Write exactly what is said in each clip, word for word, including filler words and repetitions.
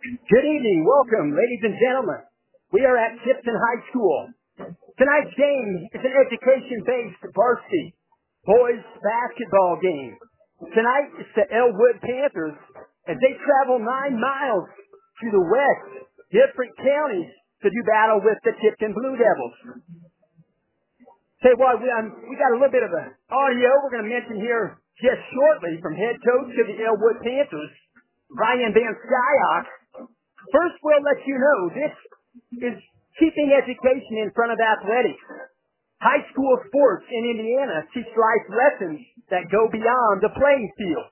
Good evening. Welcome, ladies and gentlemen. We are at Tipton High School. Tonight's game is an education-based varsity boys basketball game. Tonight, it's the Elwood Panthers as they travel nine miles to the west, different counties, to do battle with the Tipton Blue Devils. Say what, we, um, we got a little bit of an audio we're going to mention here just shortly from head coach of the Elwood Panthers, Ryan Van Skyhock. First, we'll let you know this is keeping education in front of athletics. High school sports in Indiana teach life lessons that go beyond the playing field.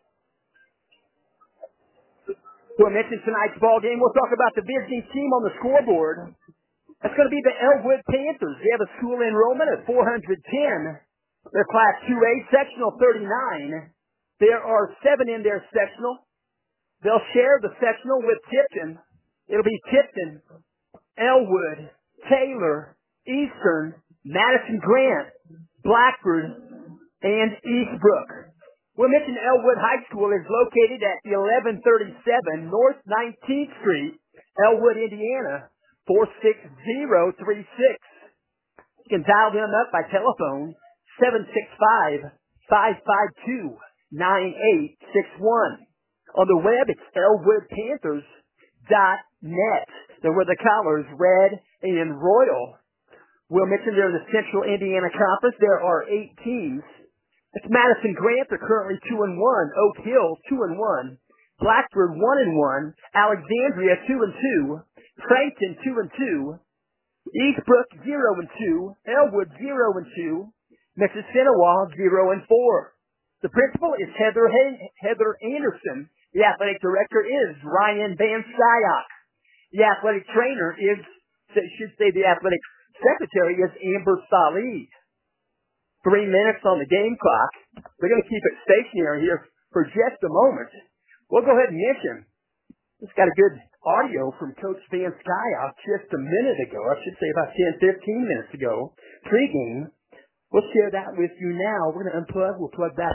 We'll mention tonight's ball game. We'll talk about the visiting team on the scoreboard. That's going to be the Elwood Panthers. They have a school enrollment of four hundred ten. They're Class two A, Sectional thirty-nine. There are seven in their sectional. They'll share the sectional with Tipton. It'll be Tipton, Elwood, Taylor, Eastern, Madison Grant, Blackford, and Eastbrook. We'll mention Elwood High School is located at eleven thirty-seven North nineteenth Street, Elwood, Indiana, four six zero three six. You can dial them up by telephone, seven six five, five five two, nine eight six one. On the web, it's elwood panthers dot net. They're with the colors red and royal. We'll mention they're in the Central Indiana Conference. There are eight teams. It's Madison Grant. They're currently two and one. Oak Hill two and one. Blackford one and one. Alexandria two and two. Creighton two and two. Eastbrook zero and two. Elwood zero and two. Mississinawa zero and four. The principal is Heather Hay- Heather Anderson. The athletic director is Ryan Van Skyhock. The athletic trainer is, I should say, the athletic secretary is Amber Salih. Three minutes on the game clock. We're going to keep it stationary here for just a moment. We'll go ahead and mention. It's got a good audio from Coach Van Skyhock just a minute ago. I should say about ten, fifteen minutes ago. Pre-game. We'll share that with you now. We're going to unplug. We'll plug that.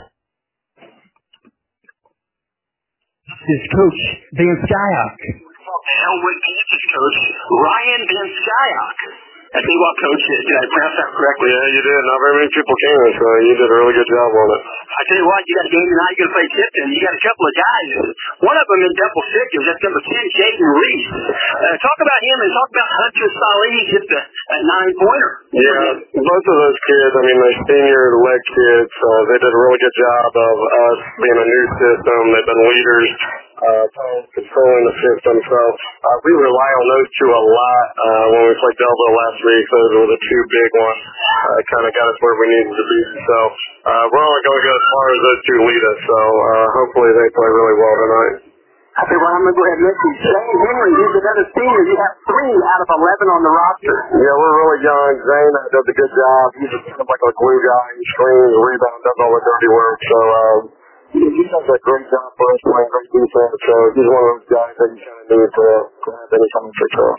This is Coach Van Skyhock. Elwood Panthers coach, Ryan Van Skyhock. I tell you what, Coach, did I pronounce that correctly? Yeah, you did. Not very many people can, so you did a really good job on it. I tell you what, you got a game tonight. You're going to play Tipton. You got a couple of guys. One of them in double figures. That's number ten, Jaden Reese. Uh, talk about him and talk about Hunter Salih, just a, a nine-pointer. Yeah, both of those kids, I mean, they're senior leg kids. Uh, they did a really good job of us being a new system. They've been leaders. Uh, controlling the system, so uh, we rely on those two a lot. Uh, when we played Delville last week, those were the two big ones. Uh, kind of got us where we needed to be. So uh, we're only going to go as far as those two lead us. So uh, hopefully they play really well tonight. I think, well, I'm going to go ahead and mention Zane Henry. He's another senior. You have three out of eleven on the roster. Yeah, we're really young. Zane does a good job. He's just kind of like a glue guy. He screens, rebounds, does all the dirty work. So. Um, He does a great job for us playing great defense, so he's one of those guys that you kind of need to, to have any time for us.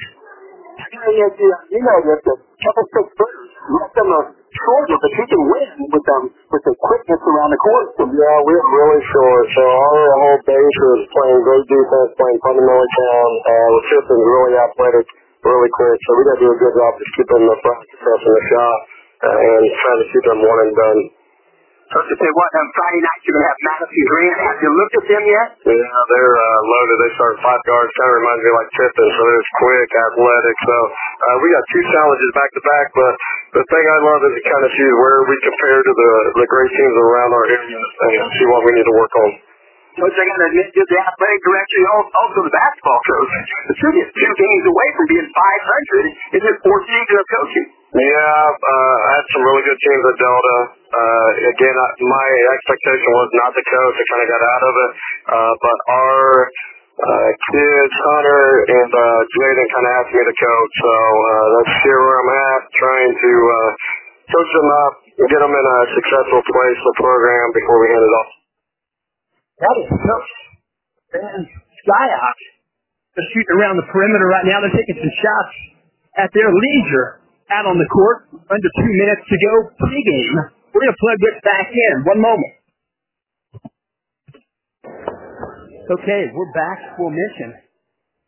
You know that the couple six footers, let them are shorter, but you can win with them with the quickness around the court. Yeah, we're really short, so our whole base is playing great defense, playing fundamentally sound. Uh, the system's really athletic, really quick, so we got to do a good job just keeping the front success in the shot uh, and trying to keep them one and done. So to say what, on Friday night you're going to have Madison Grant. Have you looked at them yet? Yeah, they're uh, loaded. They start five guards. Kind of reminds me like Tipton, so they're quick, athletic. So uh, we got two challenges back to back, but the thing I love is to kind of see where we compare to the, the great teams around our area and see what we need to work on. Coach, I got to admit, you're the athletic director, you're also the basketball coach. The two get two games away from being five hundred in your fourth season of coaching. Yeah, uh, I had some really good teams at Delta. Uh, again, I, my expectation was not to coach. I kind of got out of it. Uh, but our uh, kids, Hunter and uh, Jaden, kind of asked me to coach. So uh, that's here where I'm at, trying to uh, coach them up and get them in a successful place, the program, before we hand it off. That is Coach Van Skyhock. They're shooting around the perimeter right now. They're taking some shots at their leisure out on the court. Under two minutes to go pregame. We're going to plug this back in. One moment. Okay, we're back for mission.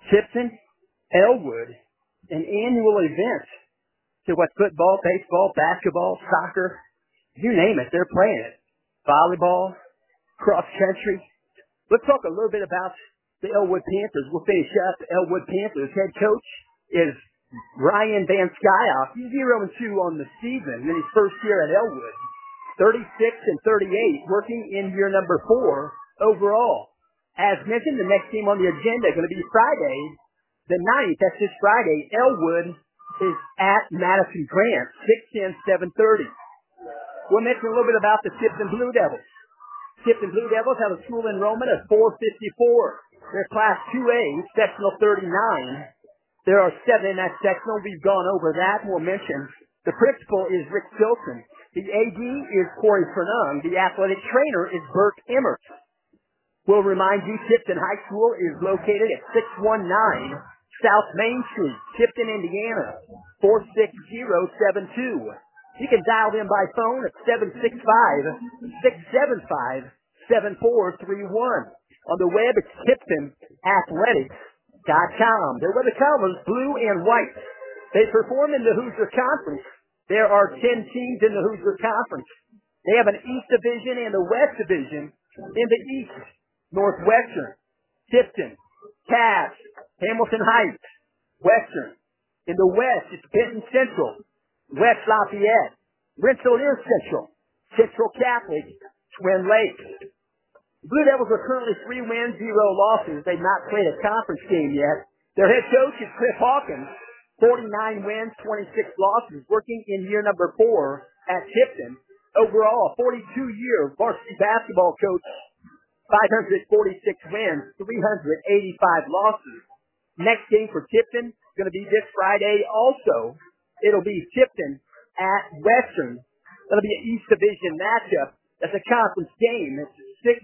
Tipton, Elwood, an annual event. So what, football, baseball, basketball, soccer, you name it, they're playing it. Volleyball, cross country. Let's talk a little bit about the Elwood Panthers. We'll finish up. Elwood Panthers head coach is Ryan Van Skyhoff. He's zero and two on the season in his first year at Elwood. thirty-six and thirty-eight, working in year number four overall. As mentioned, the next game on the agenda is going to be Friday, the ninth. That's this Friday. Elwood is at Madison Grant, six ten, seven thirty. We'll mention a little bit about the Tipton Blue Devils. Tipton Blue Devils have a school enrollment of four fifty-four. They're Class two A, Sectional thirty-nine. There are seven in that sectional. We've gone over that. We'll mention the principal is Rick Silson. The A D is Corey Fernung. The athletic trainer is Bert Emmert. We'll remind you Tipton High School is located at six one nine South Main Street, Tipton, Indiana, four six zero seven two. You can dial them by phone at seven six five, six seven five, seven four three one. On the web, it's tipton athletics dot com. Their weather colors, blue and white. They perform in the Hoosier Conference. There are ten teams in the Hoosier Conference. They have an East Division and a West Division. In the East, Northwestern, Tipton, Cass, Hamilton Heights, Western. In the West, it's Benton Central, West Lafayette, Rensselaer Central, Central Catholic, Twin Lakes. Blue Devils are currently three wins, zero losses. They've not played a conference game yet. Their head coach is Chris Hawkins, forty-nine wins, twenty-six losses, working in year number four at Tipton. Overall, a forty-two year varsity basketball coach, five hundred forty-six wins, three hundred eighty-five losses. Next game for Tipton is going to be this Friday also. It'll be Tipton at Western. That'll be an East Division matchup. That's a conference game. It's six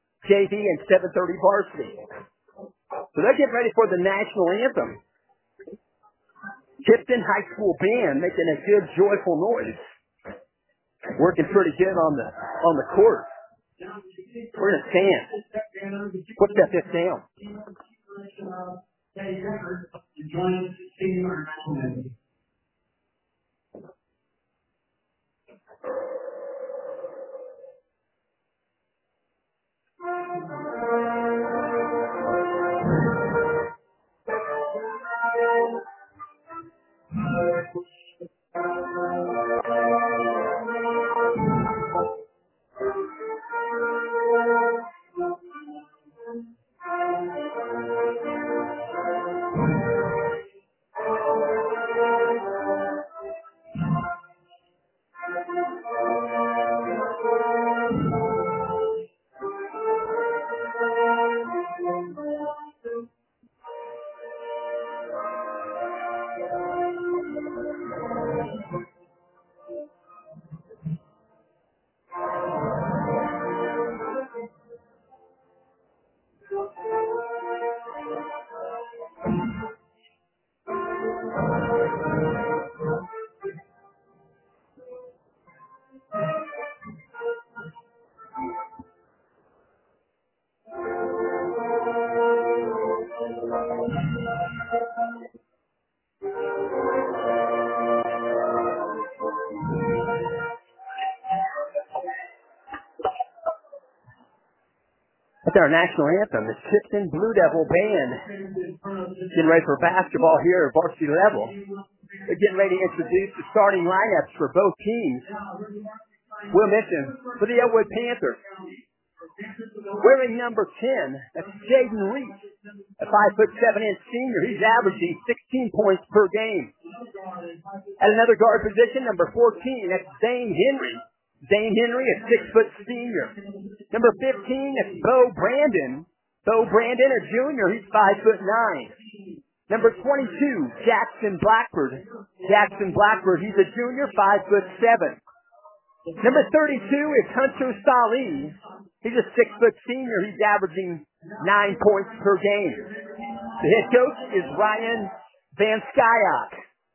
J V and seven thirty varsity. So they're getting ready for the national anthem. Tipton High School Band making a good, joyful noise. Working pretty good on the on the court. We're going to stand. Put that fifth down. That's our national anthem, the Tipton Blue Devil Band. Getting ready for basketball here at varsity level. They're getting ready to introduce the starting lineups for both teams. We'll mention for the Elwood Panthers, wearing number ten, that's Jaden Reese, a five foot seven inch senior. He's averaging sixteen points per game. At another guard position, number fourteen, that's Zane Henry. Zane Henry, a six foot senior. Number fifteen, that's Bo Brandon. Bo Brandon, a junior, he's five foot nine. Number twenty-two, Jackson Blackford. Jackson Blackford, he's a junior, five foot seven. Number thirty-two is Hunter Salih. He's a six foot senior. He's averaging nine points per game. The head coach is Ryan Van Skyhoff.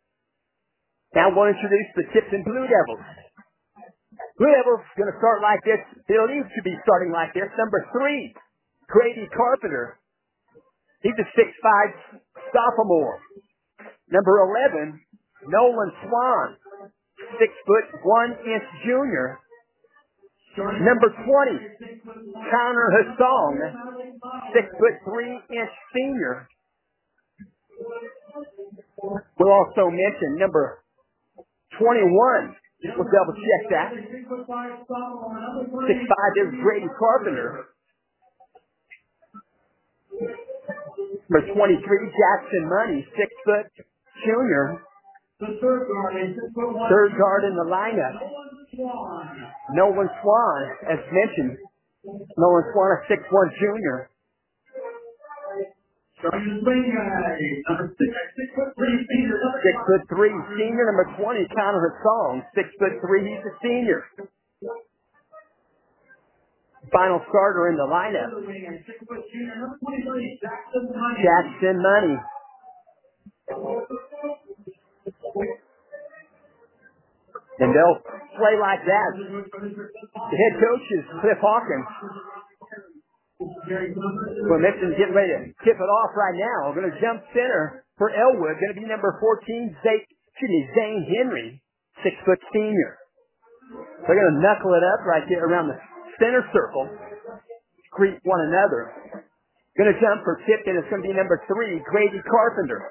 Now we'll introduce the Tipton Blue Devils. Blue Devils going to start like this. They'll need to be starting like this. Number three, Grady Carpenter. He's a six five sophomore. Number eleven, Nolan Swan, six foot one inch junior. Number twenty, Connor Hassong, six foot three inch senior. We'll also mention number twenty-one. We'll double check that. six five is Grady Carpenter. Number twenty-three, Jackson Money, six foot junior. Third guard in the lineup. Nolan Swan, as mentioned. Nolan Swan, a six one junior. Six foot three senior. Number twenty, Connor Hassong, six foot three. He's a senior. Final starter in the lineup. Jackson Money. And they'll play like that. The head coach is Cliff Hawkins. Well, Mixon's getting ready to tip it off right now. We're going to jump center for Elwood. Going to be number fourteen, Zay, excuse me, Zane Henry, six foot senior. They're going to knuckle it up right there around the center circle. Greet one another. Going to jump for Tipton. It's going to be number three, Grady Carpenter.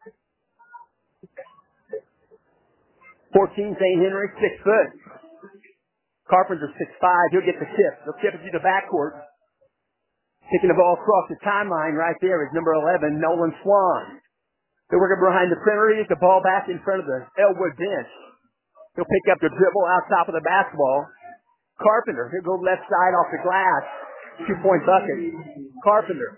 fourteen, Zane Henry, six foot. Carpenter, six five. He'll get the tip. He'll tip it to the backcourt. Taking the ball across the timeline right there is number eleven, Nolan Swan. They're working behind the perimeter. He gets the ball back in front of the Elwood bench. He'll pick up the dribble out top of the basketball. Carpenter, he'll go left side off the glass. Two-point bucket. Carpenter.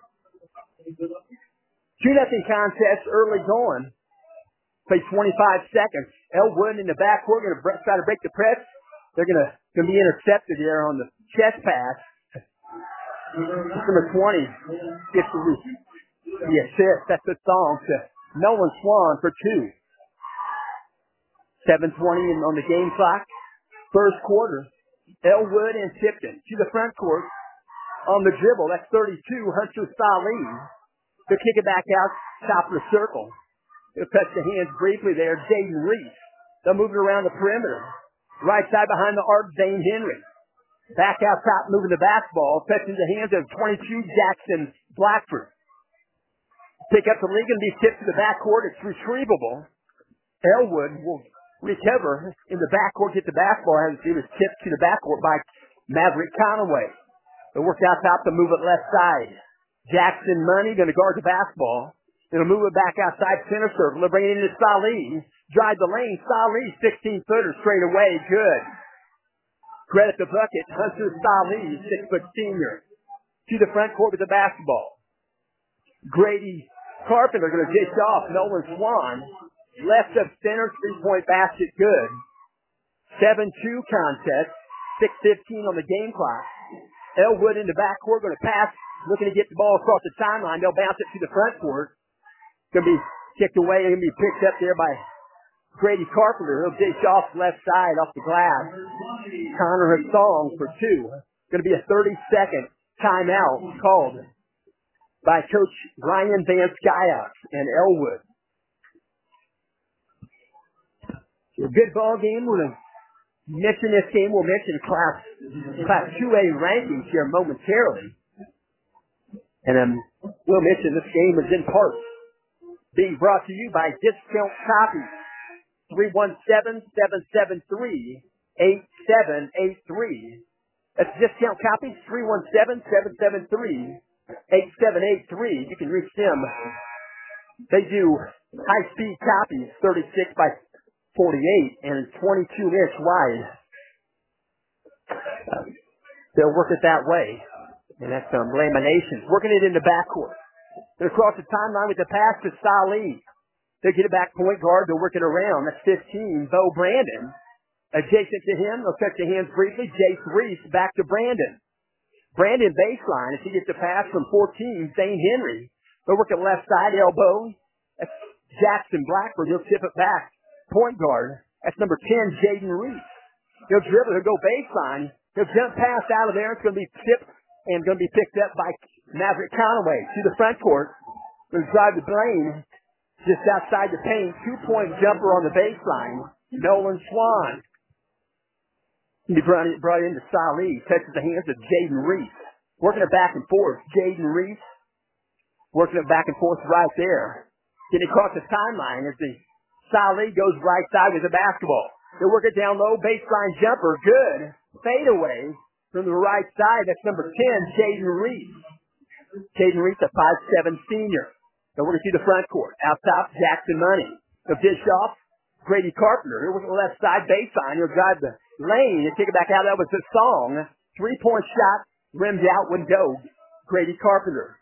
two nothing contest early going. Play twenty-five seconds. Elwood in the backcourt going to try to break the press. They're going to going to be intercepted there on the chest pass. Number twenty gets the, the assist. That's the song to Nolan Swan for two. seven twenty on the game clock. First quarter. Elwood and Tipton to the front court on the dribble. That's thirty-two, Hunter Salim. They'll kick it back out, top of the circle. They'll touch the hands briefly there. Jaden Reese. They'll move it around the perimeter. Right side behind the arc, Zane Henry. Back out top, moving the basketball, touching the hands of twenty-two, Jackson Blackford. Pick up the lead and be tipped to the backcourt. It's retrievable. Elwood will recover in the backcourt, get the basketball. As it was tipped to the backcourt by Maverick Conaway. They work out top to move it left side. Jackson Money going to guard the basketball. It'll move it back outside center circle. They'll bring it into Salih. Drive the lane. Salih, sixteen-footer straight away. Good. Credit the bucket. Hunter Salih, six-foot senior. To the front court with the basketball. Grady Carpenter going to dish off. Nolan Swan. Left of center. Three-point basket. Good. seven two contest. six fifteen on the game clock. Elwood in the backcourt going to pass. Looking to get the ball across the timeline. They'll bounce it to the front court. Going to be kicked away. Going to be picked up there by Grady Carpenter. He'll dish off left side off the glass. Connor Hassong for two. Going to be a thirty-second timeout called by Coach Brian Van Skyox and Elwood. A good ball game. We're going to mention this game. We'll mention Class, class two A rankings here momentarily. And um, we'll mention this game is in part being brought to you by Discount Copies. three one seven, seven seven three, eight seven eight three. That's Discount Copies, three one seven, seven seven three, eight seven eight three. You can reach them. They do high-speed copies, thirty-six by forty-eight and twenty-two inch wide. Uh, they'll work it that way. And that's um, laminations. Working it in the backcourt. They're across the timeline with the pass to Salih. They get it back point guard. They'll work it around. That's fifteen, Bo Brandon. Adjacent to him, they'll touch the hands briefly. Jace Reese back to Brandon. Brandon baseline. If he gets the pass from fourteen, Zane Henry. They'll work it left side, elbow. That's Jackson Blackford. He'll tip it back. Point guard. That's number ten, Jaden Reese. He'll dribble. He'll go baseline. He'll jump pass out of there. It's going to be tipped and going to be picked up by Maverick Conaway to the front court. Going to drive the lane just outside the paint. Two-point jumper on the baseline. Nolan Swan. He brought, brought into Salih. Touches the hands of Jaden Reese. Working it back and forth. Jaden Reese. Working it back and forth right there. Getting across the timeline as the Salih goes right side with the basketball. They work it down low. Baseline jumper. Good. Fade away from the right side. That's number ten, Jaden Reese. Jaden Reese, a five seven senior. They work it through the front court. Out top, Jackson Money. The dish off. Grady Carpenter. Here was the left side baseline. He'll drive the lane and take it back out. That was the song. Three-point shot. Rimmed out. Wouldn't go. Grady Carpenter.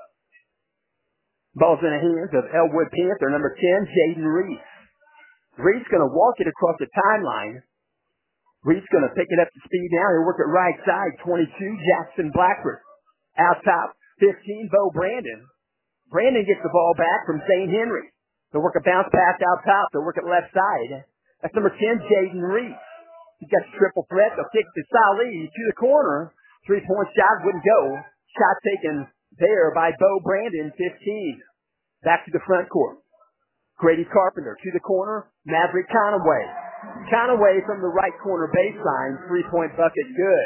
Ball's in the hands of Elwood Panther, number ten, Jaden Reese. Reese going to walk it across the timeline. Reese going to pick it up to speed now and work it right side. twenty-two, Jackson Blackford. Out top, fifteen, Bo Brandon. Brandon gets the ball back from Saint Henry. They'll work a bounce pass out top. They'll work it left side. That's number ten, Jaden Reese. He's got the triple threat. They'll kick to Salih to the corner. Three-point shot wouldn't go. Shot taken there by Bo Brandon, fifteen. Back to the front court. Grady Carpenter to the corner. Maverick Conaway. Conaway from the right corner baseline. Three-point bucket good.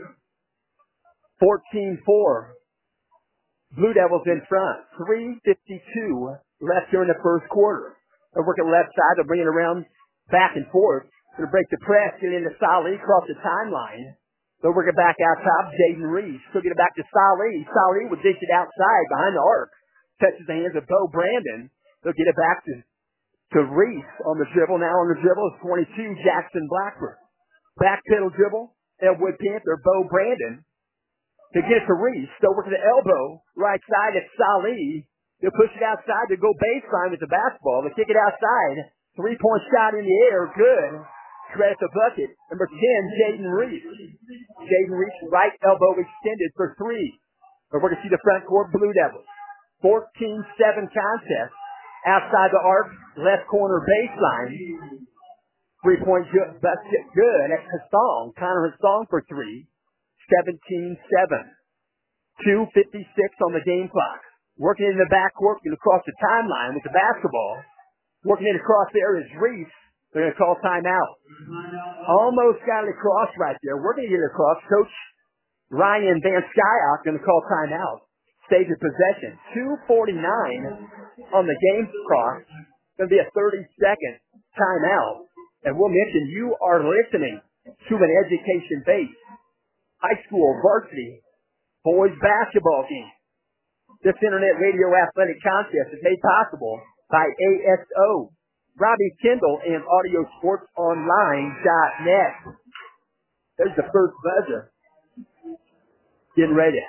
fourteen four. Blue Devils in front. three fifty-two left here in the first quarter. They'll work it left side. They'll bring it around back and forth. They'll break the press. Get into Salih across the timeline. They'll work it back out top. Jaden Reese. They'll get it back to Salih. Salih will dish it outside behind the arc. Touches the hands of Bo Brandon. They'll get it back to, to Reese on the dribble. Now on the dribble is twenty-two, Jackson Blackford. Back pedal dribble. Elwood Panther, Bo Brandon. They get it to Reese. They'll work at the elbow. Right side at Salih. They'll push it outside to go baseline with the basketball. They kick it outside. Three-point shot in the air. Good. Credit the bucket. Number ten, Jaden Reese. Jaden Reese, right elbow extended for three. We're going to see the front court Blue Devils. fourteen seven contest. Outside the arc, left corner baseline. Three-point basket good. That's Hassan. Connor Hassan for three. seventeen seven. two fifty-six on the game clock. Working in the backcourt, getting across the timeline with the basketball. Working it across there is Reese. They're going to call timeout. Almost got it across right there. We're going to get it across. Coach Ryan Van Skyhock going to call timeout. Stage of possession. two forty-nine on the game clock. Going to be a thirty-second timeout. And we'll mention you are listening to an education-based high school varsity boys basketball game. This Internet Radio Athletic Contest is made possible by A S O, Robbie Kendall, and Audio Sports Online dot net. There's the first buzzer. Getting ready to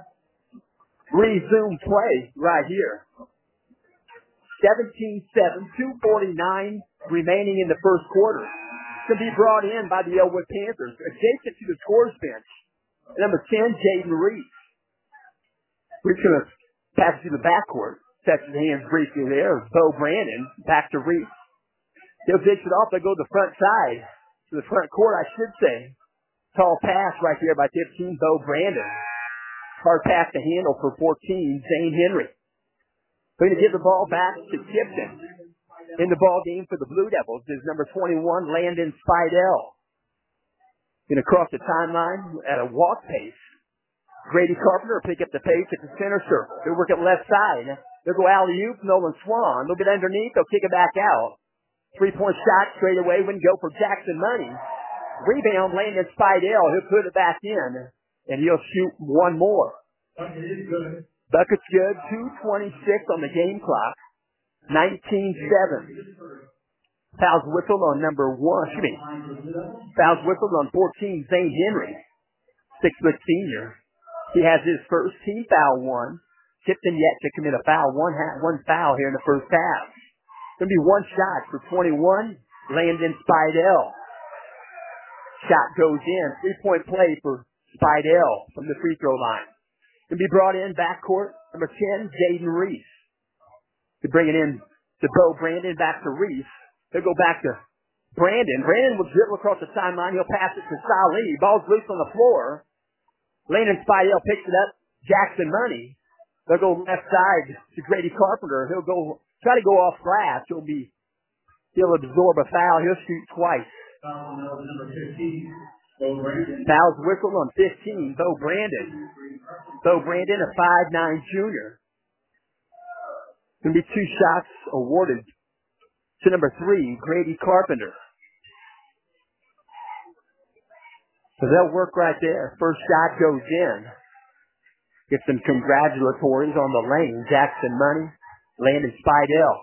resume play right here. seventeen seven, two forty-nine remaining in the first quarter. To be brought in by the Elwood Panthers, adjacent to the scores bench. Number ten, Jaden Reese. We're going to pass it to the backcourt. Touches hands briefly there. Bo Brandon back to Reese. He'll dish it off. They'll go to the front side. To the front court, I should say. Tall pass right here by fifteen, Bo Brandon. Hard pass to handle for fourteen, Zane Henry. We're going to give the ball back to Tipton. In the ball game for the Blue Devils is number twenty-one, Landon Spidell. Going to cross the timeline at a walk pace. Grady Carpenter will pick up the pace at the center circle. They'll work it left side. They'll go alley-oop, Nolan Swan. They'll get underneath. They'll kick it back out. Three-point shot straight away. Wouldn't go for Jackson Money. Rebound, Landon Spidell. He'll put it back in, and he'll shoot one more. Bucket's good. two twenty-six on the game clock. nineteen seven. Fouls whistled on number one. Excuse me. Fouls whistled on fourteen, Zane Henry. Six-foot senior. He has his first team foul one. Tipton yet to commit a foul. One, ha- one foul here in the first half. Going to be one shot for twenty-one, Landon Spidell. Shot goes in. Three-point play for Spidell from the free throw line. Going to be brought in backcourt. Number ten, Jaden Reese. To bring it in to Bo Brandon, back to Reese. They'll go back to Brandon. Brandon will dribble across the timeline. He'll pass it to Salih. Ball's loose on the floor. Landon Spidell picks it up. Jackson Money. They'll go left side to Grady Carpenter. He'll go try to go off glass. He'll be he'll absorb a foul. He'll shoot twice. Fouls whistled on fifteen. Bo Brandon. Bo Brandon, a five nine junior. Going to be two shots awarded to number three, Grady Carpenter. So they'll work right there. First shot goes in. Get some congratulatories on the lane. Jackson Money, Landon Spidell.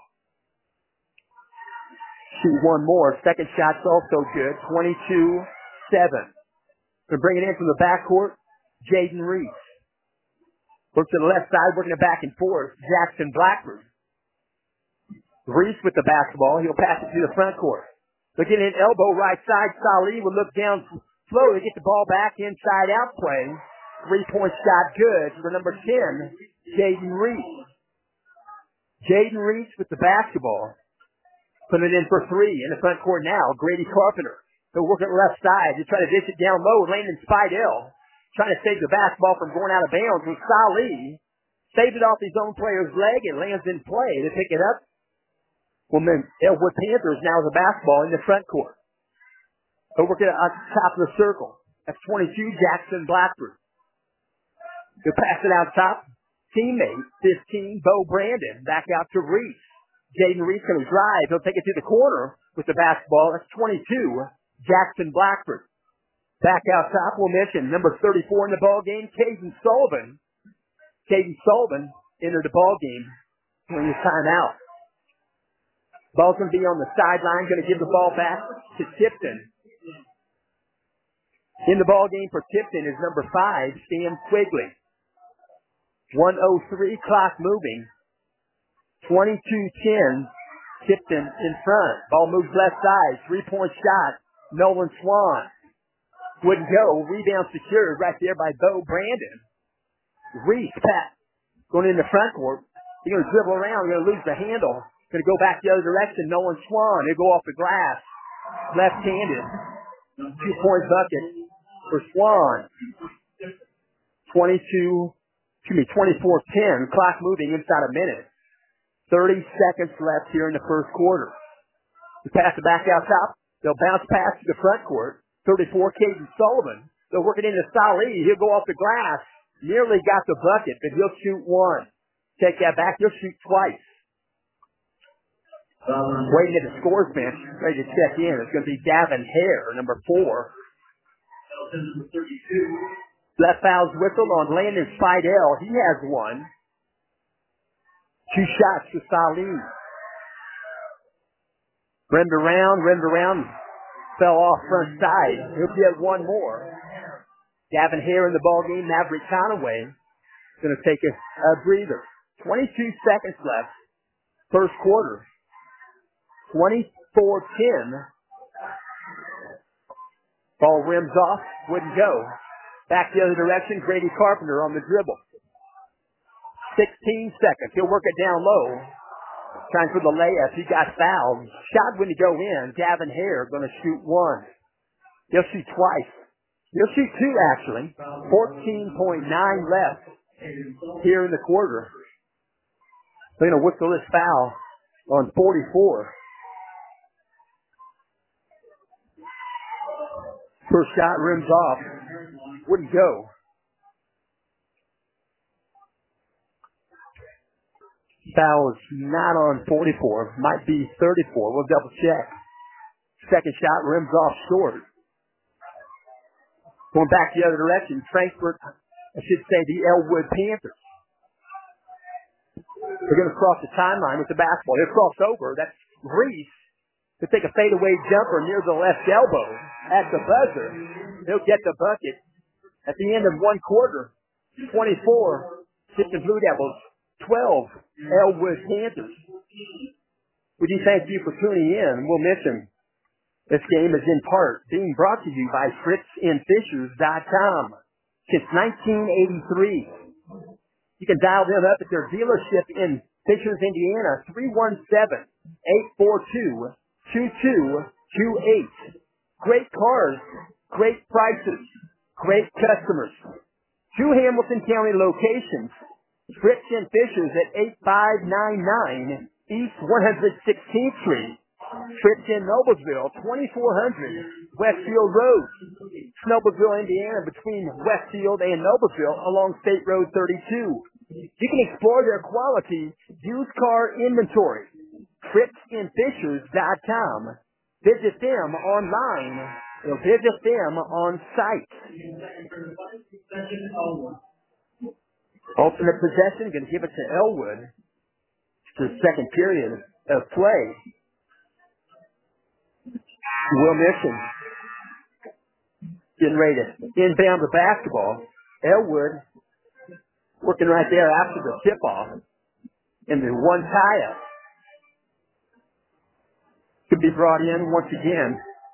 Shoot one more. Second shot's also good. twenty-two seven. They're bringing it in from the backcourt. Jaden Reese. Work to the left side, working it back and forth. Jackson Blackford. Reese with the basketball. He'll pass it to the front court. Looking at elbow right side. Salih will look down slowly, get the ball back, inside out play. Three-point shot good for number ten, Jaden Reese. Jaden Reese with the basketball. Put it in for three in the front court now. Grady Carpenter. He'll work it left side. He'll try to dish it down low. Landon Spidell trying to save the basketball from going out of bounds. With Salih saved it off his own player's leg and lands in play to pick it up. Well, then Elwood Panthers now the basketball in the front court. He'll work it on top of the circle. That's twenty-two, Jackson Blackford. He'll pass it out top. Teammate, fifteen, Bo Brandon. Back out to Reese. Jaden Reese going to drive. He'll take it to the corner with the basketball. That's twenty-two, Jackson Blackford. Back out top, we'll mention number thirty-four in the ball game, Caden Sullivan. Caden Sullivan entered the ball game during his timeout. Ball's going to be on the sideline. Going to give the ball back to Tipton. In the ball game for Tipton is number five, Sam Quigley. one oh three, clock moving. twenty-two ten, Tipton in front. Ball moves left side. Three-point shot. Nolan Swan. Wouldn't go. Rebound secured right there by Bo Brandon. Reese, Pat, going in the front court. He's going to dribble around. Going to lose the handle. Going to go back the other direction. Nolan Swan. He'll go off the glass. Left-handed. Two-point bucket for Swan. twenty-two, excuse me, twenty-four ten. Clock moving inside a minute. thirty seconds left here in the first quarter. We pass it back out top. They'll bounce pass to the front court. thirty-four, Caden Sullivan. They'll work it into Salih. He'll go off the glass. Nearly got the bucket, but he'll shoot one. Take that back. He'll shoot twice. Um, Waiting at the scores bench, ready to check in. It's going to be Gavin Hare, number four. Left foul's whistled on Landon Spidell. He has one. Two shots to Salih. Rimmed around, rimmed around. Fell off front side. He'll get one more. Gavin Hare in the ball game. Maverick Conaway going to take a, a breather. twenty-two seconds left. First quarter. twenty-four ten. Ball rims off. Wouldn't go. Back the other direction. Grady Carpenter on the dribble. sixteen seconds. He'll work it down low. Trying for the layup. He got fouled. Shot wouldn't go in. Gavin Hare going to shoot one. He'll shoot twice. He'll shoot two, actually. fourteen point nine left here in the quarter. They're going to whistle this foul on forty-four. First shot rims off. Wouldn't go. Foul is not on forty-four. Might be thirty-four. We'll double check. Second shot rims off short. Going back the other direction. Frankfort, I should say the Elwood Panthers. They're going to cross the timeline with the basketball. They'll cross over. That's Reese. He'll take a fadeaway jumper near the left elbow at the buzzer. He'll get the bucket at the end of one quarter. twenty-four, Tipton Blue Devils. twelve, Elwood Panthers. We do thank you for tuning in. We'll mention this game is in part being brought to you by Fritz and Fishers dot com. Since nineteen eighty-three. You can dial them up at their dealership in Fishers, Indiana, three one seven, eight four two, two two two eight. Great cars, great prices, great customers. Two Hamilton County locations. Fritz and Fisher's at eighty-five ninety-nine East one hundred sixteenth Street. Fritz in Noblesville, twenty-four hundred Westfield Road. Noblesville, Indiana, between Westfield and Noblesville along State Road thirty-two. You can explore their quality used car inventory. Fritz and Fishers dot com. Visit them online or visit them on site. Alternate possession, going to give it to Elwood. It's the second period of play. Will Mission getting ready to inbound the basketball. Elwood working right there after the tip-off. And the one tie-up could be brought in once again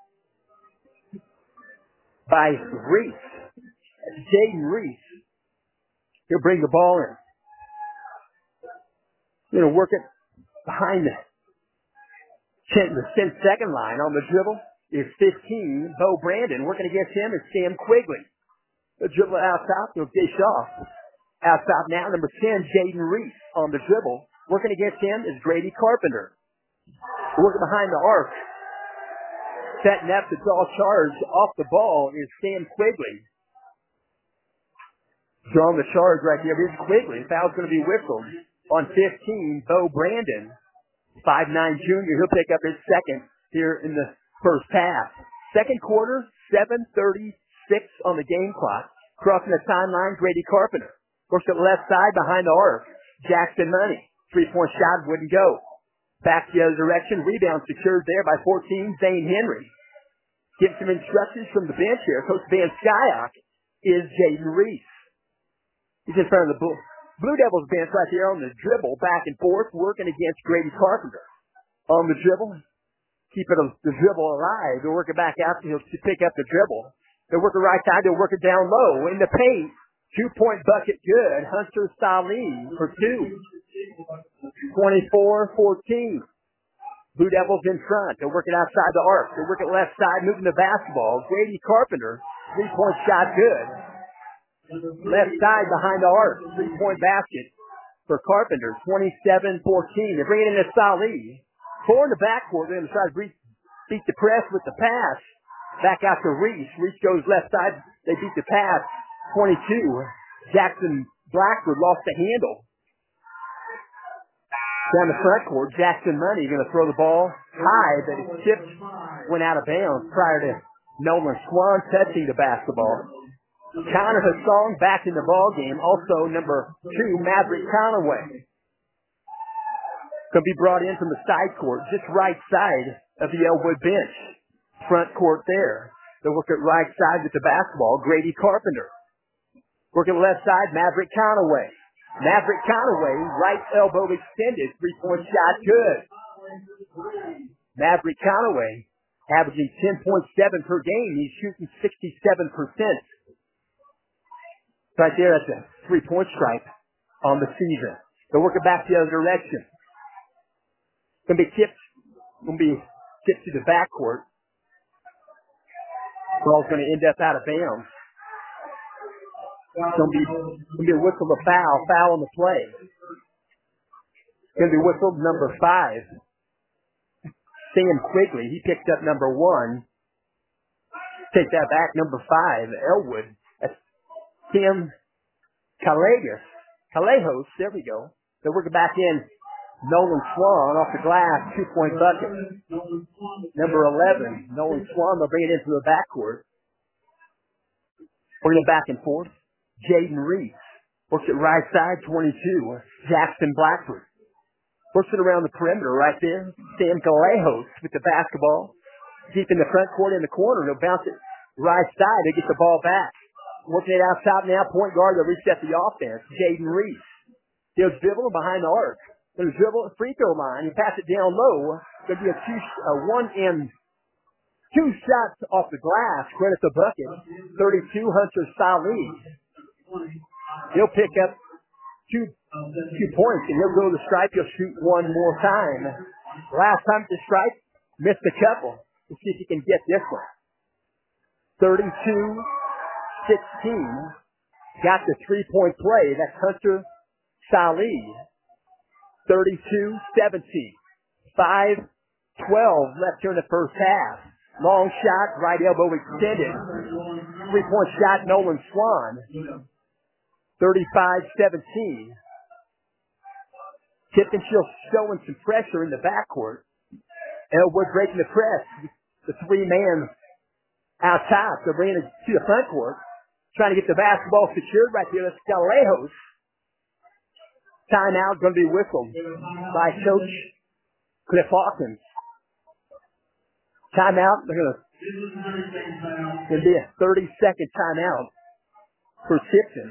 by Reese. Jaden Reese. He'll bring the ball in. Going to work it behind the ten, the ten second line on the dribble is fifteen, Bo Brandon. Working against him is Sam Quigley. The dribble out top, he'll dish off. Out top now, number ten, Jaden Reese on the dribble. Working against him is Grady Carpenter. Working behind the arc. Setting up the draw charge off the ball is Sam Quigley. Drawing the charge right here is Quigley. Foul's going to be whistled on fifteen, Bo Brandon. five nine junior. He'll pick up his second here in the first half. Second quarter, seven thirty-six on the game clock. Crossing the timeline, Grady Carpenter. Works at the left side behind the arc. Jackson Money. Three-point shot wouldn't go. Back the other direction. Rebound secured there by fourteen, Zane Henry. Give some instructions from the bench here. Coach Van Skyok is Jaden Reese. He's in front of the Blue, Blue Devils bench right here on the dribble, back and forth, working against Grady Carpenter. On the dribble, keep it a, the dribble alive. They'll work it back out. He'll pick up the dribble. They'll work it right side. They'll work it down low. In the paint, two-point bucket good. Hunter Salim for two. twenty-four fourteen. Blue Devils in front. They'll work it outside the arc. They'll work it left side, moving the basketball. Grady Carpenter, three-point shot good. Left side behind the arc. Three-point basket for Carpenter. twenty-seven fourteen. They bring it in to Salih. Four in the backcourt. They're going to try to beat, beat the press with the pass. Back out to Reese. Reese goes left side. They beat the pass. twenty-two. Jackson Blackwood lost the handle. Down the front court, Jackson Money going to throw the ball high, but it tipped, went out of bounds prior to Nolan Swan touching the basketball. Connor Hassan back in the ball game. Also, number two, Maverick Conaway. Going to be brought in from the side court, just right side of the Elwood bench. Front court there. They'll work at right side with the basketball. Grady Carpenter. Working left side, Maverick Conaway. Maverick Conaway, right elbow extended. Three-point shot good. Maverick Conaway averaging ten point seven per game. He's shooting sixty-seven percent. Right there at the three-point stripe on the season. They'll work it back the other direction. Going to be tipped. Going to be tipped to the backcourt. Ball's going to end up out of bounds. It's going to be, going to be a whistle of foul. Foul on the play. It's going to be whistled number five. Sam Quigley. He picked up number one. Take that back. Number five, Elwood. That's Tim Callejas. Calejos. There we go. They're working back in. Nolan Swan off the glass. Two-point bucket. Number eleven, Nolan Swan. They'll bring it into the backcourt. Bring it back and forth. Jaden Reese works it right side, twenty-two. Jackson Blackford works it around the perimeter right there. Sam Calejos with the basketball. Deep in the front court in the corner. They'll bounce it right side. They get the ball back. Working it out top now. Point guard. They'll reset the offense. Jaden Reese. He'll dribble behind the arc. They'll dribble at the free throw line. He pass it down low. There'll be a two, a one and two shots off the glass. Credit the bucket. thirty-two, Hunter Salih. He'll pick up two two points, and he'll go to the stripe. He'll shoot one more time. Last time at the stripe, missed a couple. Let's see if he can get this one. thirty-two sixteen. Got the three-point play. That's Hunter Salih, thirty-two seventeen. five twelve left here in the first half. Long shot, right elbow extended. Three-point shot, Nolan Swan. thirty-five seventeen. Tipton still showing some pressure in the backcourt. Elwood breaking the press. The three-man out top. They're bringing it to the front court. Trying to get the basketball secured right there. That's Galejos. Timeout going to be whistled by Coach Cliff Hawkins. Timeout. They're going to, going to be a thirty-second timeout for Tipton.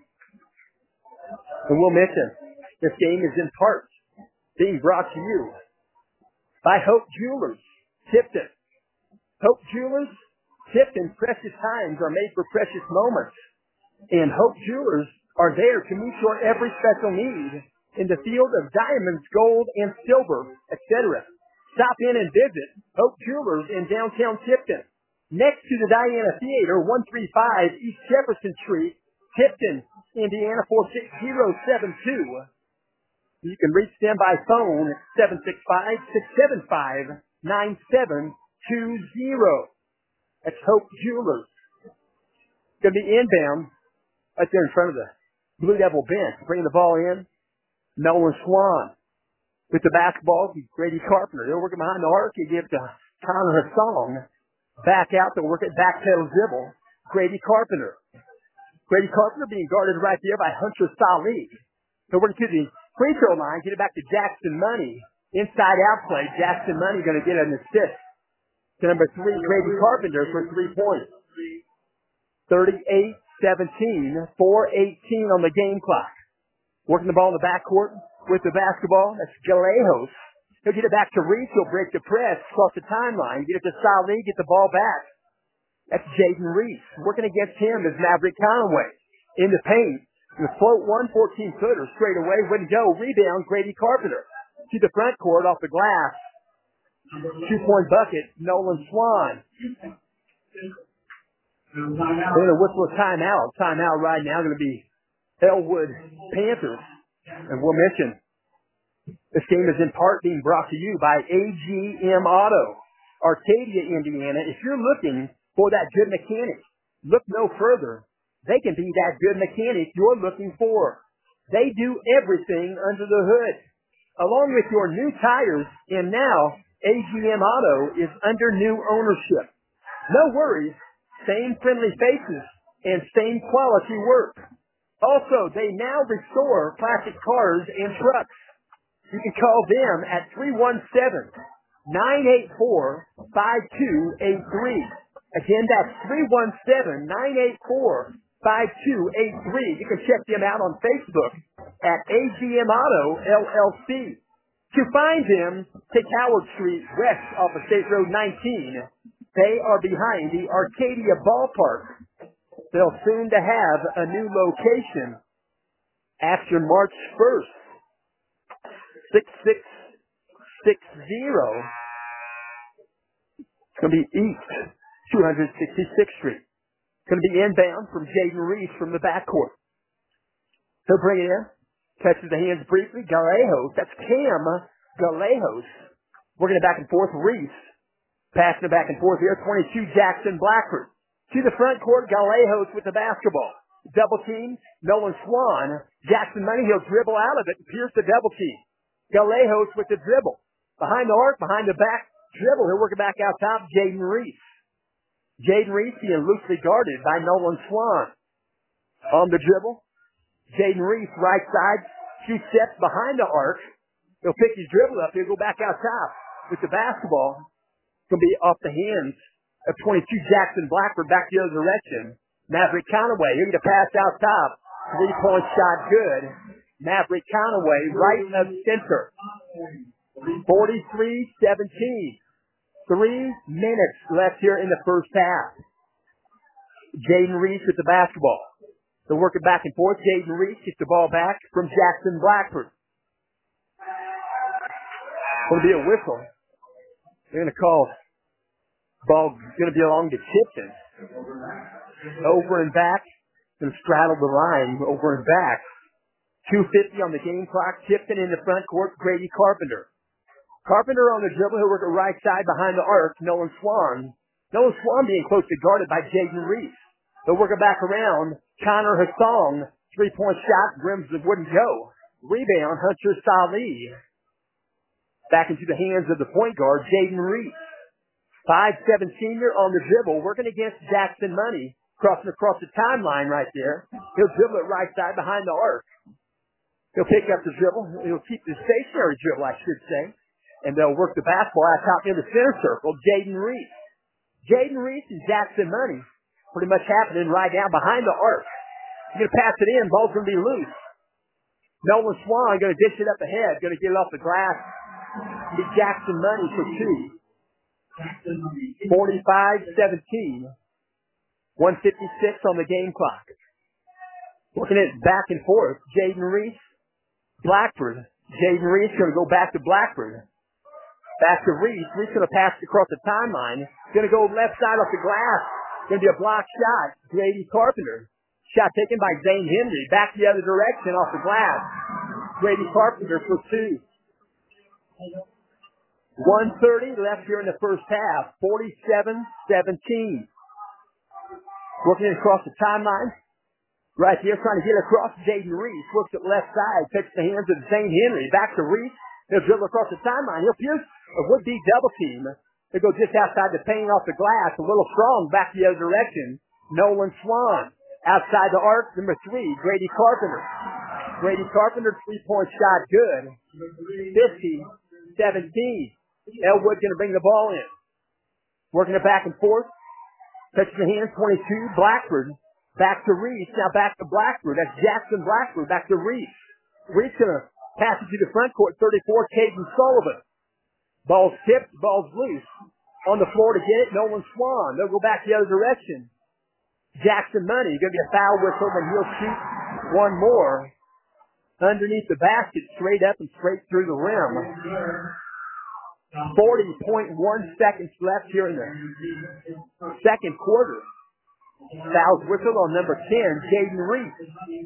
And we'll mention this game is in part being brought to you by Hope Jewelers, Tipton. Hope Jewelers, Tipton, precious times are made for precious moments. And Hope Jewelers are there to meet your every special need in the field of diamonds, gold, and silver, et cetera. Stop in and visit Hope Jewelers in downtown Tipton. Next to the Diana Theater, one thirty-five East Jefferson Street, Tipton, Indiana, four six zero seven two. You can reach them by phone at seven six five, six seven five, nine seven two zero. That's Hope Jewelers. Going to be inbound right there in front of the Blue Devil bench. Bringing the ball in, Nolan Swan. With the basketball, Grady Carpenter. They're working behind the arc. You give to Connor Hassan. Back out. They'll work at back pedal dribble. Grady Carpenter. Grady Carpenter being guarded right there by Hunter Salih. They're working to the free throw line. Get it back to Jackson Money. Inside out play. Jackson Money going to get an assist to number three, Grady Carpenter, for three points. thirty-eight seventeen. four eighteen on the game clock. Working the ball in the backcourt with the basketball. That's Galejos. He'll get it back to Reese. He'll break the press, cross the timeline, get it to Salih, get the ball back. That's Jaden Reese. Working against him is Maverick Conway. In the paint. The float one, fourteen-footer straight away. Wouldn't go. Rebound, Grady Carpenter. To the front court off the glass. Two-point bucket, Nolan Swan. They're going to whistle a timeout. Timeout right now going to be Elwood Panthers. And we'll mention this game is in part being brought to you by A G M Auto, Arcadia, Indiana. If you're looking for that good mechanic, look no further. They can be that good mechanic you're looking for. They do everything under the hood. Along with your new tires, and now A G M Auto is under new ownership. No worries, same friendly faces and same quality work. Also, they now restore classic cars and trucks. You can call them at three one seven, nine eight four, five two eight three. Again, that's three one seven, nine eight four, five two eight three. You can check them out on Facebook at A G M Auto L L C. To find them, take Howard Street west off of State Road nineteen. They are behind the Arcadia Ballpark. They'll soon to have a new location after March first. six six six zero. It's going to be East two sixty-sixth Street. It's going to be inbound from Jaden Reese from the backcourt. He'll bring it in. Catches the hands briefly. Galejos. That's Cam Galejos. Working it back and forth. Reese. Passing it back and forth here. twenty-two Jackson Blackford. To the front court. Galejos with the basketball. Double team. Nolan Swan. Jackson Money. He'll dribble out of it. Pierce the double team. Galejos with the dribble. Behind the arc. Behind the back. Dribble. He'll work it back out top. Jaden Reese. Jaden Reese being loosely guarded by Nolan Swan. On the dribble. Jaden Reese, right side, two steps behind the arc. He'll pick his dribble up. He'll go back out top with the basketball. It's going to be off the hands of twenty-two Jackson Blackford back the other direction. Maverick Conaway, he'll get a pass out top. Three-point shot good. Maverick Conaway, right of center. forty-three seventeen. Three minutes left here in the first half. Jaden Reese with the basketball. They're working back and forth. Jaden Reese gets the ball back from Jackson Blackford. Going to be a whistle. They're going to call ball going to be along to Tipton. Over and back. Going to straddle the line over and back. two fifty on the game clock. Tipton in the front court, Grady Carpenter. Carpenter on the dribble, he'll work at right side behind the arc, Nolan Swan. Nolan Swan being closely guarded by Jaden Reese. They'll work it back around. Connor Hassong, three-point shot, rims that wouldn't go. Rebound, Hunter Salih. Back into the hands of the point guard, Jaden Reese. five seven senior on the dribble, working against Jackson Money. Crossing across the timeline right there. He'll dribble it right side behind the arc. He'll pick up the dribble. He'll keep the stationary dribble, I should say. And they'll work the basketball out top near the center circle, Jaden Reese. Jaden Reese and Jackson Money pretty much happening right down behind the arc. You're going to pass it in. Ball's going to be loose. Nolan Swan going to dish it up ahead. Going to get it off the glass. Get Jackson Money for two. forty-five seventeen. one fifty-six on the game clock. Working it back and forth. Jaden Reese. Blackford. Jaden Reese going to go back to Blackford. Back to Reese. Reese going to pass it across the timeline. Going to go left side off the glass. Going to be a block shot. Grady Carpenter. Shot taken by Zane Henry. Back the other direction off the glass. Grady Carpenter for two. one thirty left here in the first half. forty-seven seventeen. Working it across the timeline. Right here trying to get across Jaden Reese. Works it left side. Takes the hands of Zane Henry. Back to Reese. He'll dribble across the timeline. He'll pierce a would-be double team. He'll go just outside the paint off the glass. A little strong back the other direction. Nolan Swan. Outside the arc, number three, Grady Carpenter. Grady Carpenter, three-point shot good. fifty seventeen. Elwood going to bring the ball in. Working it back and forth. Touching the hands, twenty-two, Blackford. Back to Reese. Now back to Blackford. That's Jackson Blackford. Back to Reese. Reese going to pass it to the front court. thirty-four, Caden Sullivan. Ball's tipped. Ball's loose. On the floor to get it, Nolan Swan. They'll go back the other direction. Jackson Money. Going to be a foul whistle, and he'll shoot one more. Underneath the basket, straight up and straight through the rim. forty point one seconds left here in the second quarter. Foul whistle on number ten, Jaden Reese.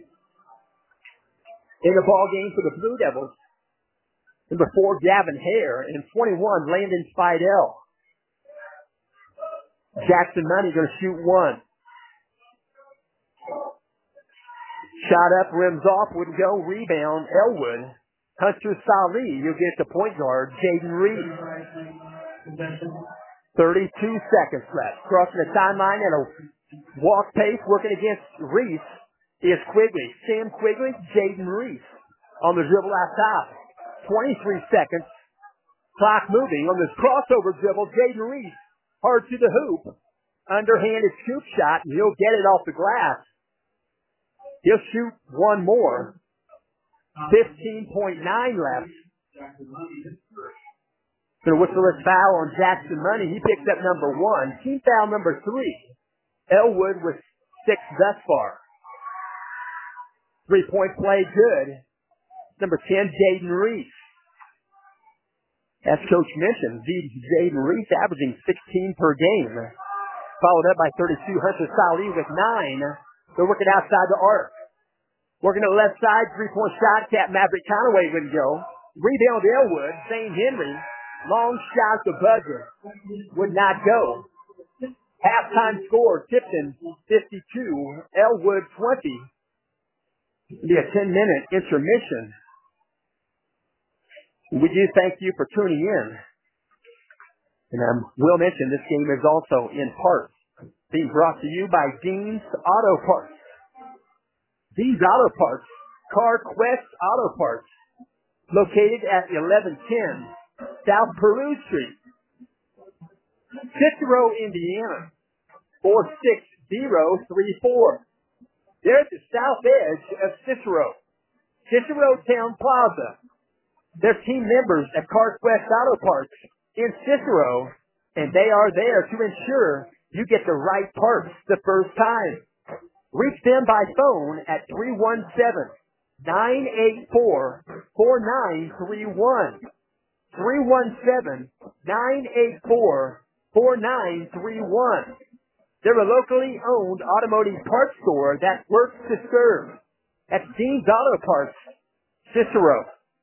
In the ball game for the Blue Devils. Number four, Gavin Hare. And twenty-one, Landon Spidell. Jackson Money going to shoot one. Shot up, rims off, wouldn't go. Rebound, Elwood. Hunter Salih, you'll get the point guard, Jaden Reese. thirty-two seconds left. Crossing the timeline at a walk pace, working against Reese is Quigley. Sam Quigley, Jaden Reese. On the dribble out top. twenty-three seconds. Clock moving. On this crossover dribble, Jaden Reese. Hard to the hoop. Underhanded scoop shot, and he'll get it off the glass. He'll shoot one more. fifteen point nine left. Going to whistle this foul on Jackson Money. He picks up number one. Team foul number three. Elwood with six thus far. Three-point play good. Number ten, Jaden Reese. As Coach mentioned, Jaden Reese averaging sixteen per game. Followed up by thirty-two, Hunter Salih with nine. They're working outside the arc. Working to the left side, three-point shot. Cap Maverick Conaway wouldn't go. Rebound Elwood. Zane Henry. Long shot to buzzer. Would not go. Halftime score, Tipton fifty-two, Elwood twenty. It'll be a ten-minute intermission. We do thank you for tuning in. And I um, will mention this game is also in part being brought to you by Dean's Auto Parts. Dean's Auto Parts, CarQuest Auto Parts, located at eleven ten South Peru Street, Cicero, Indiana, four six zero three four. They're at the south edge of Cicero, Cicero Town Plaza. They're team members at CarQuest Auto Parts in Cicero, and they are there to ensure you get the right parts the first time. Reach them by phone at three one seven, nine eight four, four nine three one. three one seven, nine eight four, four nine three one. They're a locally owned automotive parts store that works to serve. at Dean's Auto Parts, Cicero.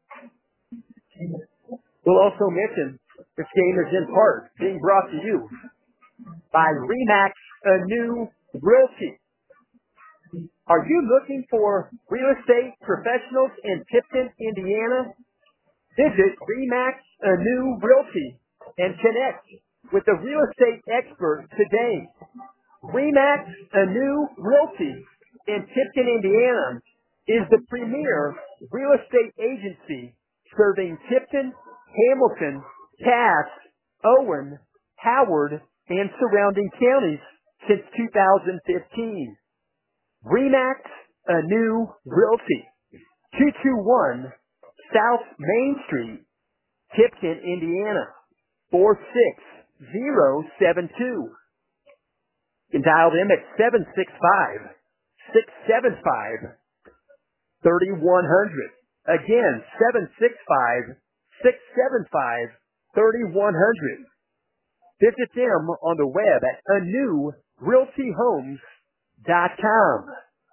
We'll also mention this game is in part being brought to you by Remax Anew Realty. Are you looking for real estate professionals in Tipton, Indiana? Visit Remax Anew Realty and connect with a real estate expert today. Remax Anew Realty in Tipton, Indiana is the premier real estate agency serving Tipton, Hamilton, Cass, Owen, Howard, and surrounding counties since two thousand fifteen. Remax Anew Realty, two two one South Main Street, Tipton, Indiana, four six zero seven two. You can dial them at seven six five, six seven five, three one zero zero. Again, seven six five, six seven five, three one zero zero. Visit them on the web at anew realty homes dot com.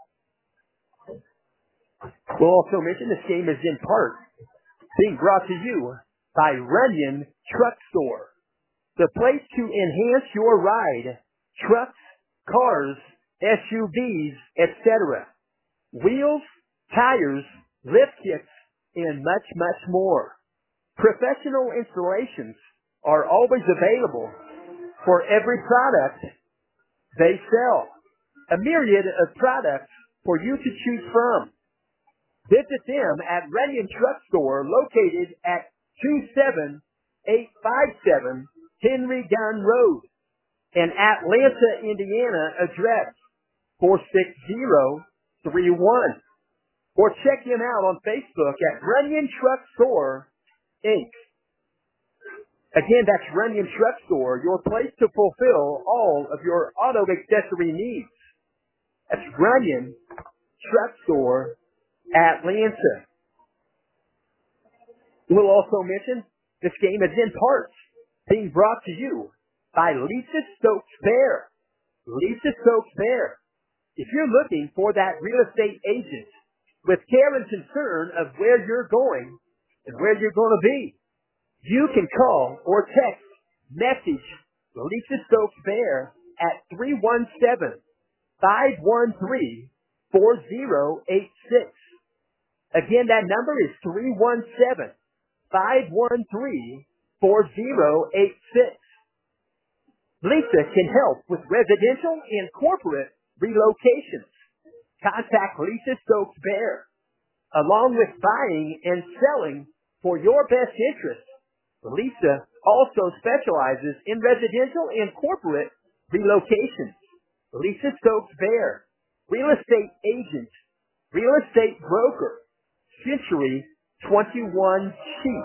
We'll also mention this game is in part being brought to you by Runyon Truck Store, the place to enhance your ride. Trucks, cars, S U Vs, et cetera. Wheels, tires, lift kits, and much, much more. Professional installations are always available for every product they sell. A myriad of products for you to choose from. Visit them at Runyon Truck Store located at two seven eight five seven Henry Gunn Road and Atlanta, Indiana address four six zero three one. Or check them out on Facebook at Runyon Truck Store, Incorporated. Again, that's Runyon Truck Store, your place to fulfill all of your auto accessory needs. That's Runyon Truck Store, Atlanta. We'll also mention this game is in part being brought to you by Lisa Stokes Bear. Lisa Stokes Bear. If you're looking for that real estate agent with care and concern of where you're going and where you're going to be, you can call or text message Lisa Stokes Bear at three one seven, five one three, four zero eight six. Again, that number is three one seven, five one three, four zero eight six. Lisa can help with residential and corporate relocations. Contact Lisa Stokes Bear, along with buying and selling for your best interest. Lisa also specializes in residential and corporate relocations. Lisa Stokes Bear, real estate agent, real estate broker, Century twenty-one Chief.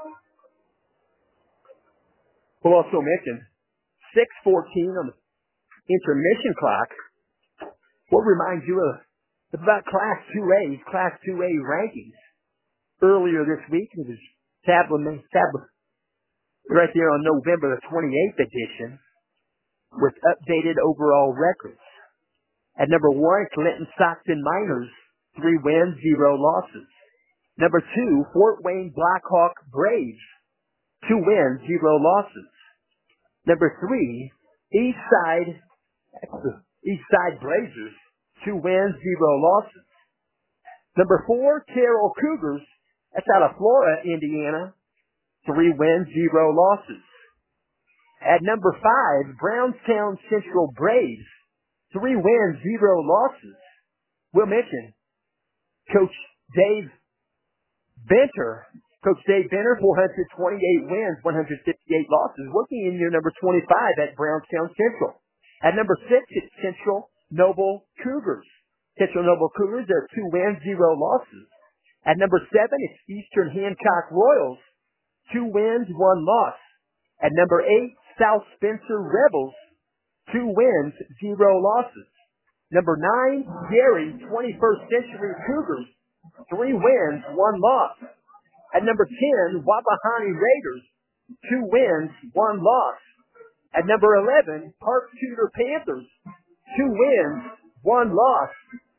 We'll also mention six fourteen on the intermission clock. We'll remind you of about Class two A's, Class two A rankings. Earlier this week, it was tablet, tablet right there on November the twenty-eighth edition with updated overall records. At number one, Clinton Stockton Miners, three wins, zero losses. Number two, Fort Wayne Blackhawk Braves, two wins, zero losses. Number three, Eastside, Eastside Blazers, two wins, zero losses. Number four, Carroll Cougars, that's out of Flora, Indiana, three wins, zero losses. At number five, Brownstown Central Braves, three wins, zero losses. We'll mention Coach Dave Benter, Coach Dave Benter, four hundred twenty-eight wins, one hundred fifty-eight losses, working in year number twenty-five at Brownstown Central. At number six, it's Central Noble Cougars. Central Noble Cougars, they're two wins, zero losses. At number seven, it's Eastern Hancock Royals, two wins, one loss. At number eight, South Spencer Rebels, two wins, zero losses. Number nine, Gary twenty-first Century Cougars, three wins, one loss. At number ten, Wapahani Raiders, two wins, one loss. At number eleven, Park Tudor Panthers, two wins, one loss.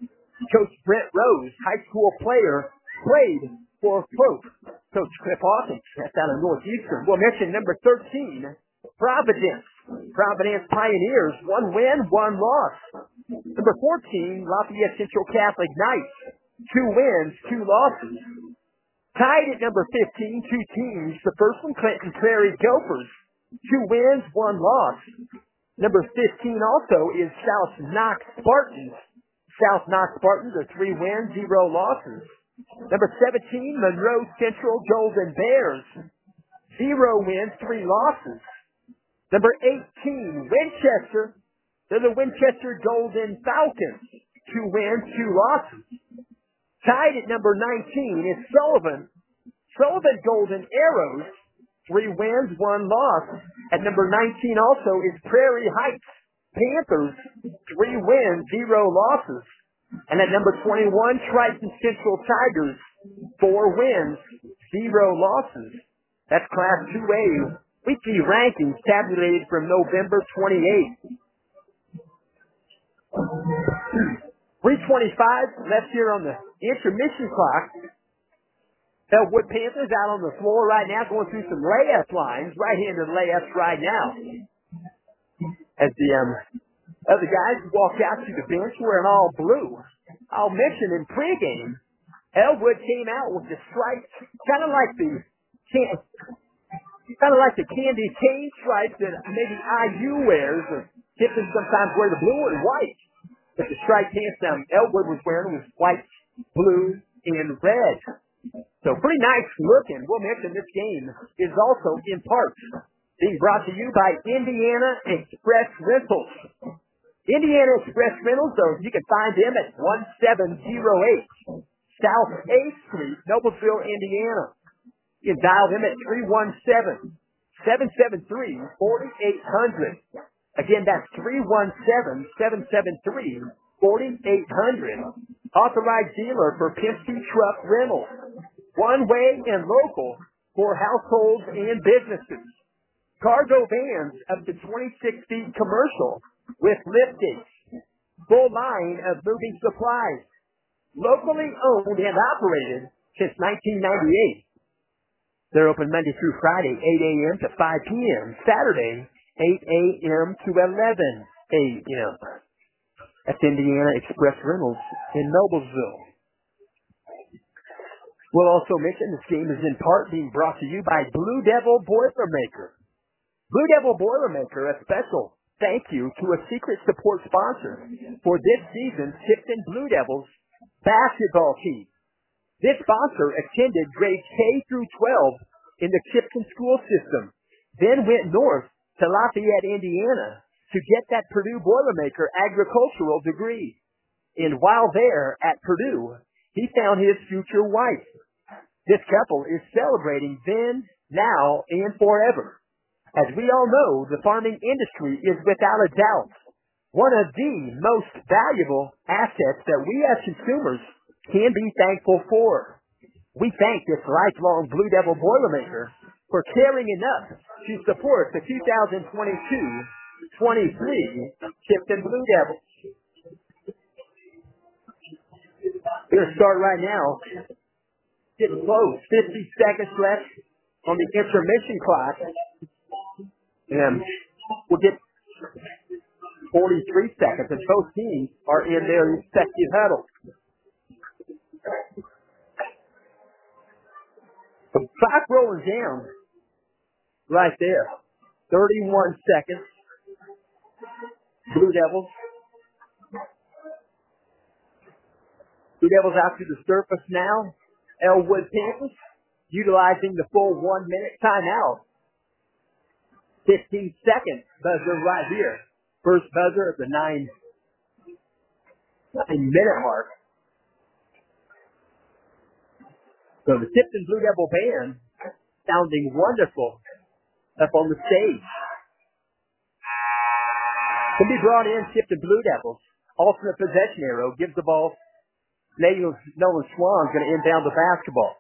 Coach Brent Rose, high school player, played for Pope. Coach Cliff Hawkins, that's out of Northeastern. We'll mention number thirteen, Providence. Providence Pioneers, one win, one loss. Number fourteen, Lafayette Central Catholic Knights, two wins, two losses. Tied at number fifteen, two teams. The first one, Clinton Prairie Gophers, two wins, one loss. Number fifteen also is South Knox Spartans. South Knox Spartans are three wins, zero losses. Number seventeen, Monroe Central Golden Bears, zero wins, three losses. Number eighteen, Winchester. They're the Winchester Golden Falcons, two wins, two losses. Tied at number nineteen is Sullivan. Sullivan Golden Arrows, three wins, one loss. At number nineteen also is Prairie Heights Panthers, three wins, zero losses. And at number twenty-one, Triton Central Tigers, four wins, zero losses. That's Class two A weekly rankings tabulated from November twenty-eighth. three twenty-five left here on the intermission clock. Elwood Panthers out on the floor right now going through some layup lines, right-handed layups right now. As the um, other guys walk out to the bench wearing all blue. I'll mention in pregame, Elwood came out with the stripes, kind of like the can, kind of like the candy cane stripes that maybe I U wears, or Tiffin sometimes wear the blue and white. But the striped pants um, Elwood was wearing was white, blue, and red. So pretty nice looking. We'll mention this game is also in part being brought to you by Indiana Express Rentals. Indiana Express Rentals, though, you can find them at one seven zero eight South eighth Street, Noblesville, Indiana. You can dial them at three one seven, seven seven three, four eight zero zero. Again, that's three one seven, seven seven three, four eight zero zero. Authorized dealer for Penske Truck Rentals. One way and local for households and businesses. Cargo vans up to twenty-six feet commercial with lift gates. Full line of moving supplies. Locally owned and operated since nineteen ninety-eight. They're open Monday through Friday, eight a.m. to five p.m. Saturday, eight a.m. to eleven a.m. That's Indiana Express Rentals in Noblesville. We'll also mention this game is in part being brought to you by Blue Devil Boilermaker. Blue Devil Boilermaker, a special thank you to a secret support sponsor for this season's Tipton Blue Devils basketball team. This sponsor attended grades K through twelve in the Tipton school system, then went north to Lafayette, Indiana to get that Purdue Boilermaker agricultural degree. And while there at Purdue, he found his future wife. This couple is celebrating then, now, and forever. As we all know, the farming industry is without a doubt one of the most valuable assets that we as consumers can be thankful for. We thank this lifelong Blue Devil Boilermaker for caring enough to support the two thousand twenty-two twenty-three Tipton Blue Devils. We're going to start right now. Getting close. fifty seconds left on the intermission clock. And we'll get forty-three seconds, and both teams are in their respective huddles. The clock rolling down right there. thirty-one seconds. Blue Devils. Blue Devils out to the surface now. Elwood Panthers utilizing the full one minute timeout. fifteen seconds buzzer right here. First buzzer of the nine, nine minute mark. So the Tipton Blue Devil Band sounding wonderful up on the stage. Can be brought in Tipton Blue Devils. Alternate possession arrow gives the ball. Lady Nolan Swan's going to inbound the basketball.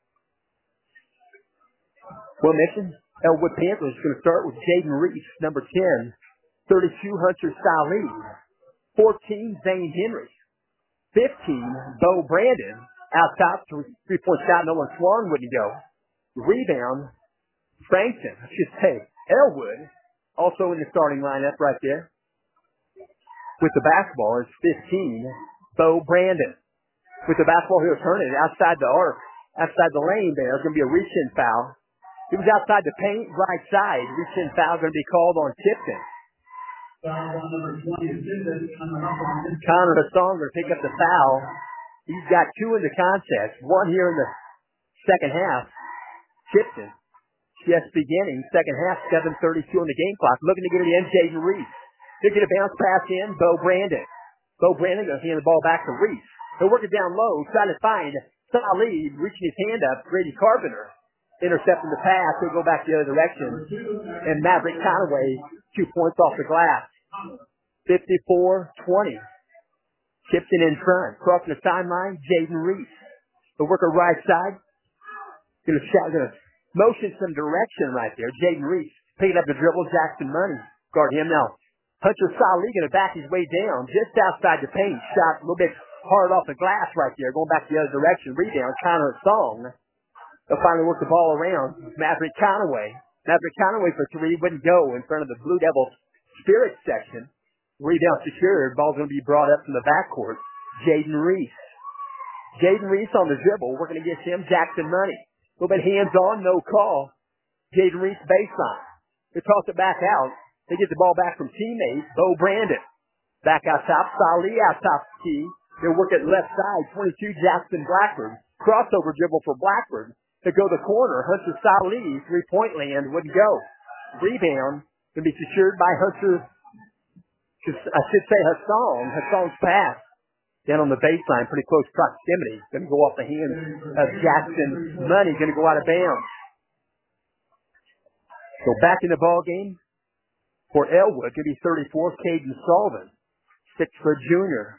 Well, mentioned Elwood Panthers is going to start with Jaden Reese, number ten. thirty-two, Hunter Salee. fourteen, Zane Henry. fifteen, Bo Brandon. Out top, three-point shot, Nolan Swan wouldn't go. Rebound, Frankton, I should say, Elwood, also in the starting lineup right there. With the basketball is fifteen, Bo Brandon. With the basketball, he'll turn it outside the arc, outside the lane there. It's going to be a reach-in foul. He was outside the paint, right side. Reach-in foul going to be called on Tipton. Connor Hassan going to pick up the foul. He's got two in the contest, one here in the second half. Tipton, just beginning, second half, seven thirty-two on the game clock. Looking to get it in, Jaden Reese. He'll get a bounce pass in, Bo Brandon. Bo Brandon going to hand the ball back to Reese. He'll work it down low, trying to find Salih, reaching his hand up, Grady Carpenter. Intercepting the pass, he'll go back the other direction. And Maverick Conaway, two points off the glass. fifty-four twenty. Tipton in front. Crossing the timeline, Jaden Reese. The worker right side. Gonna shout, gonna motion some direction right there. Jaden Reese picking up the dribble. Jackson Money guard him now. Hunter Salih gonna back his way down just outside the paint. Shot a little bit hard off the glass right there. Going back the other direction. Rebound. Connor Song. They'll finally work the ball around. Maverick Conaway. Maverick Conaway for three wouldn't go in front of the Blue Devils Spirit section. Rebound secured. Ball's going to be brought up from the backcourt. Jaden Reese. Jaden Reese on the dribble. Working against him. Jackson Money. A little bit hands-on. No call. Jaden Reese baseline. They toss it back out. They get the ball back from teammates. Bo Brandon. Back out top. Salih out top key. They'll work at left side. twenty-two Jackson Blackford. Crossover dribble for Blackford. They go the corner. Hunter Salih. Three-point land. Wouldn't go. Rebound. Going to be secured by Hunter. I should say Hassan. Hassan's pass down on the baseline, pretty close proximity. Going to go off the hands of Jackson Money. Going to go out of bounds. So back in the ball game for Elwood. Going to be thirty-four. Caden Sullivan, six foot junior.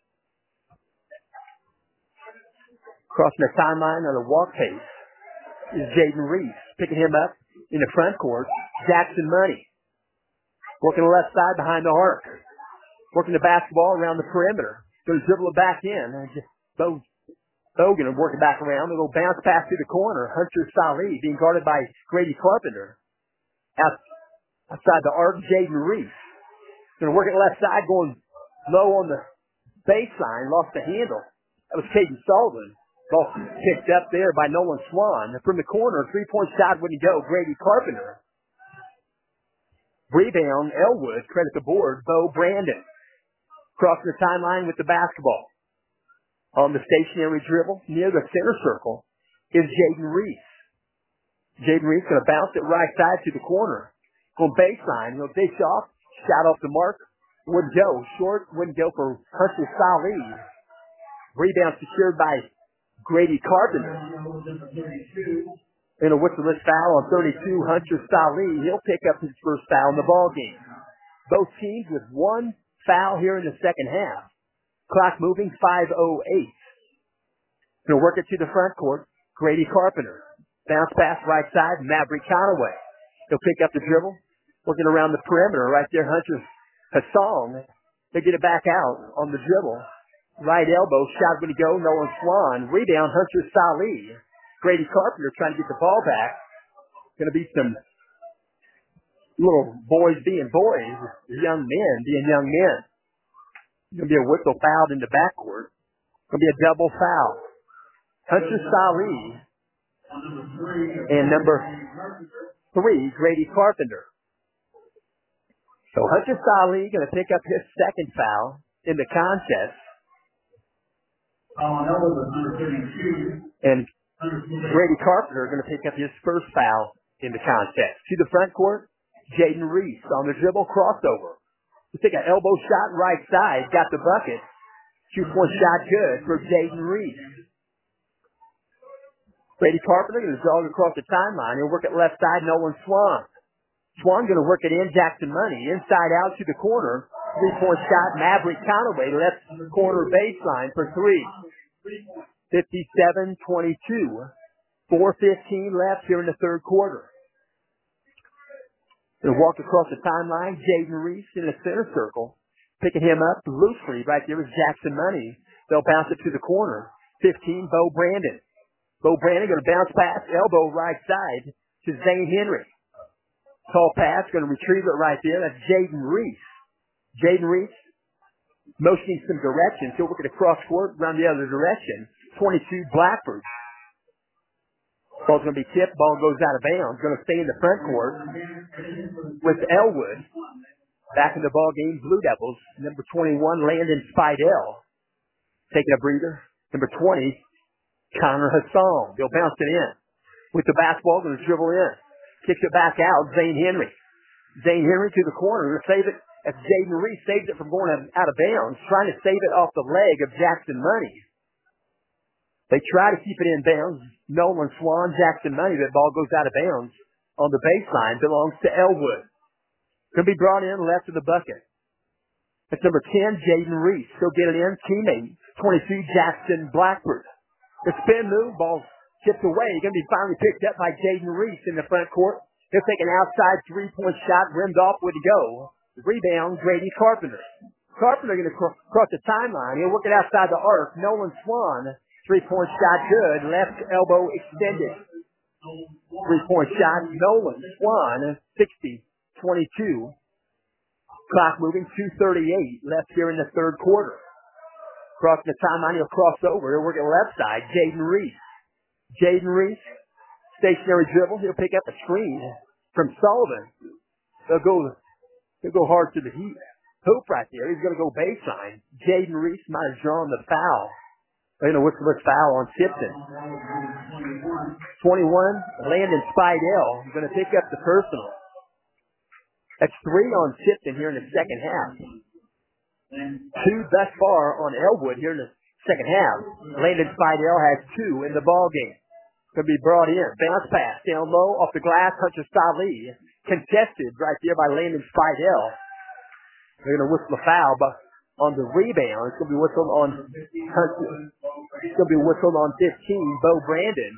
Crossing the timeline on the walk pace is Jaden Reese. Picking him up in the front court. Jackson Money. Working the left side behind the arc. Working the basketball around the perimeter. Going to dribble it back in. Bo, Bo going to work it back around. It'll bounce pass to the corner. Hunter Salih being guarded by Grady Carpenter. Out, outside the arc, Jaden Reese. Going to work it left side, going low on the baseline. Lost the handle. That was Caden Sullivan. Ball picked up there by Nolan Swan. From the corner, three-point shot wouldn't go. Grady Carpenter. Rebound, Elwood, credit the board, Bo Brandon. Crossing the timeline with the basketball. On the stationary dribble, near the center circle, is Jaden Reese. Jaden Reese going to bounce it right side to the corner. Going baseline, he'll dish off, shot off the mark, wouldn't go. Short, wouldn't go for Hunter Salih. Rebound secured by Grady Carpenter. And a whistle-less foul on thirty-two, Hunter Salih. He'll pick up his first foul in the ball game. Both teams with one foul here in the second half. Clock moving, five oh eight. He'll work it to the front court. Grady Carpenter. Bounce pass right side, Maverick Conaway. He'll pick up the dribble. Working around the perimeter right there, Hunter Hassan. They get it back out on the dribble. Right elbow, shot going to go, Nolan Swan. Rebound, Hunter Salih. Grady Carpenter trying to get the ball back. Going to be some little boys being boys, young men being young men. Going to be a whistle fouled in the backcourt. Going to be a double foul. Hunter Salih and number three, Grady Carpenter. So Hunter Salih going to pick up his second foul in the contest. And Grady Carpenter going to pick up his first foul in the contest. To the front court, Jaden Reese on the dribble crossover. He took an elbow shot right side, got the bucket. Two-point shot good for Jaden Reese. Grady Carpenter going to jog across the timeline. He'll work it left side, Nolan Swan. Swan going to work it in, Jackson Money. Inside out to the corner. Three-point shot, Maverick Conaway, left corner baseline for three. fifty-seven twenty-two. four fifteen left here in the third quarter. Going to walk across the timeline, Jaden Reese in the center circle. Picking him up loosely right there is Jackson Money. They'll bounce it to the corner. fifteen, Bo Brandon. Bo Brandon going to bounce pass, elbow right side to Zane Henry. Tall pass, going to retrieve it right there. That's Jaden Reese. Jaden Reese motioning some direction. He'll look at the cross court, run the other direction. twenty-two, Blackford. Ball's going to be tipped. Ball goes out of bounds. Going to stay in the front court with Elwood. Back in the ball game, Blue Devils. Number twenty-one, Landon Spidell. Taking a breather. Number twenty, Connor Hassan. They'll bounce it in. With the basketball, going to dribble in. Kicks it back out, Zane Henry. Zane Henry to the corner. Going to save it. As Jaden Reese saves it from going out of bounds. Trying to save it off the leg of Jackson Money. They try to keep it in bounds. Nolan Swan, Jackson Money. That ball goes out of bounds on the baseline. Belongs to Elwood. Going to be brought in left of the bucket. That's number ten, Jaden Reese. He'll get it in. Teammate, twenty-two, Jackson Blackford. The spin move, ball tipped away. Going to be finally picked up by Jaden Reese in the front court. He'll take an outside three-point shot, rimmed off with a go. Rebound, Grady Carpenter. Carpenter going to cr- cross the timeline. He'll work it outside the arc. Nolan Swan, three-point shot good. Left elbow extended. Three-point shot, Nolan Swan, sixty twenty-two. Clock moving, two thirty-eight left here in the third quarter. Crossing the timeline, he'll cross over. He'll work it left side, Jaden Reese. Jaden Reese, stationary dribble. He'll pick up a screen from Sullivan. They'll go, they'll go hard to the heat. Hoop right there. He's going to go baseline. Jaden Reese might have drawn the foul. They're going to whistle this foul on Tipton. twenty-one, Landon Spidell is going to pick up the personal. That's three on Tipton here in the second half. Two thus far on Elwood here in the second half. Landon Spidell has two in the ball game. Going to be brought in. Bounce pass down low off the glass. Hunter Salih contested right there by Landon Spidell. They're going to whistle a foul, but on the rebound, it's going to be whistled on Hunter. It's going to be whistled on fifteen, Bo Brandon.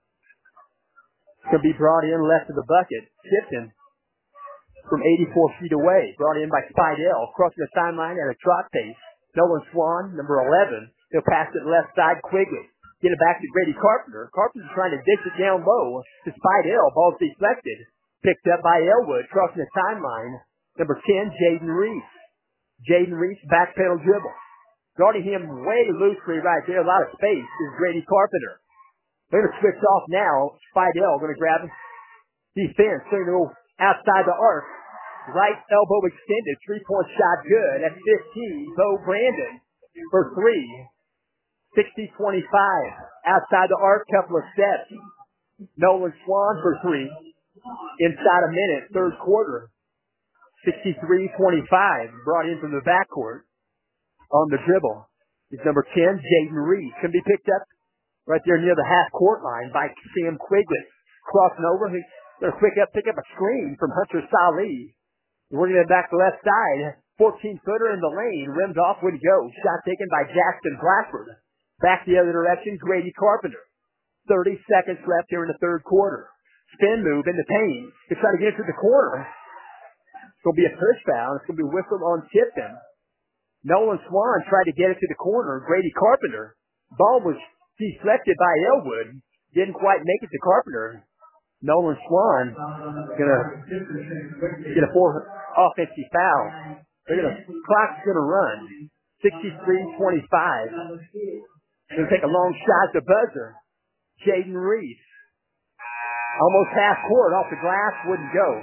It's going to be brought in left of the bucket. Tipton from eighty-four feet away. Brought in by Spidell. Crossing the timeline at a trot pace. Nolan Swan, number eleven. He'll pass it left side quickly. Get it back to Grady Carpenter. Carpenter's trying to dish it down low to Spidell. Ball's deflected. Picked up by Elwood. Crossing the timeline. Number ten, Jaden Reese. Jaden Reese, back pedal dribble. Guarding him way loosely right there. A lot of space is Grady Carpenter. They're going to switch off now. Spidell going to grab him. Defense. They're going to go outside the arc. Right elbow extended. Three-point shot good. That's fifteen. Bo Brandon for three. sixty twenty-five. Outside the arc. Couple of steps. Nolan Swan for three. Inside a minute. Third quarter. sixty-three twenty-five. Brought in from the backcourt. On the dribble is number ten, Jaden Reese. Can be picked up right there near the half-court line by Sam Quigley. Crossing over. He's going to pick up, pick up a screen from Hunter Salih. Working it back to left side. fourteen-footer in the lane. Rimmed off, would go. Shot taken by Jackson Blackford. Back the other direction, Grady Carpenter. thirty seconds left here in the third quarter. Spin move in the paint. They try to get it to the corner. It's going to be a push foul. It's going to be whistled on Tipton. Nolan Swan tried to get it to the corner. Grady Carpenter. Ball was deflected by Elwood. Didn't quite make it to Carpenter. Nolan Swan gonna get a four offensive foul. They're gonna clock's gonna run. sixty-three twenty-five. Gonna take a long shot at the buzzer. Jaden Reese. Almost half court off the glass, wouldn't go.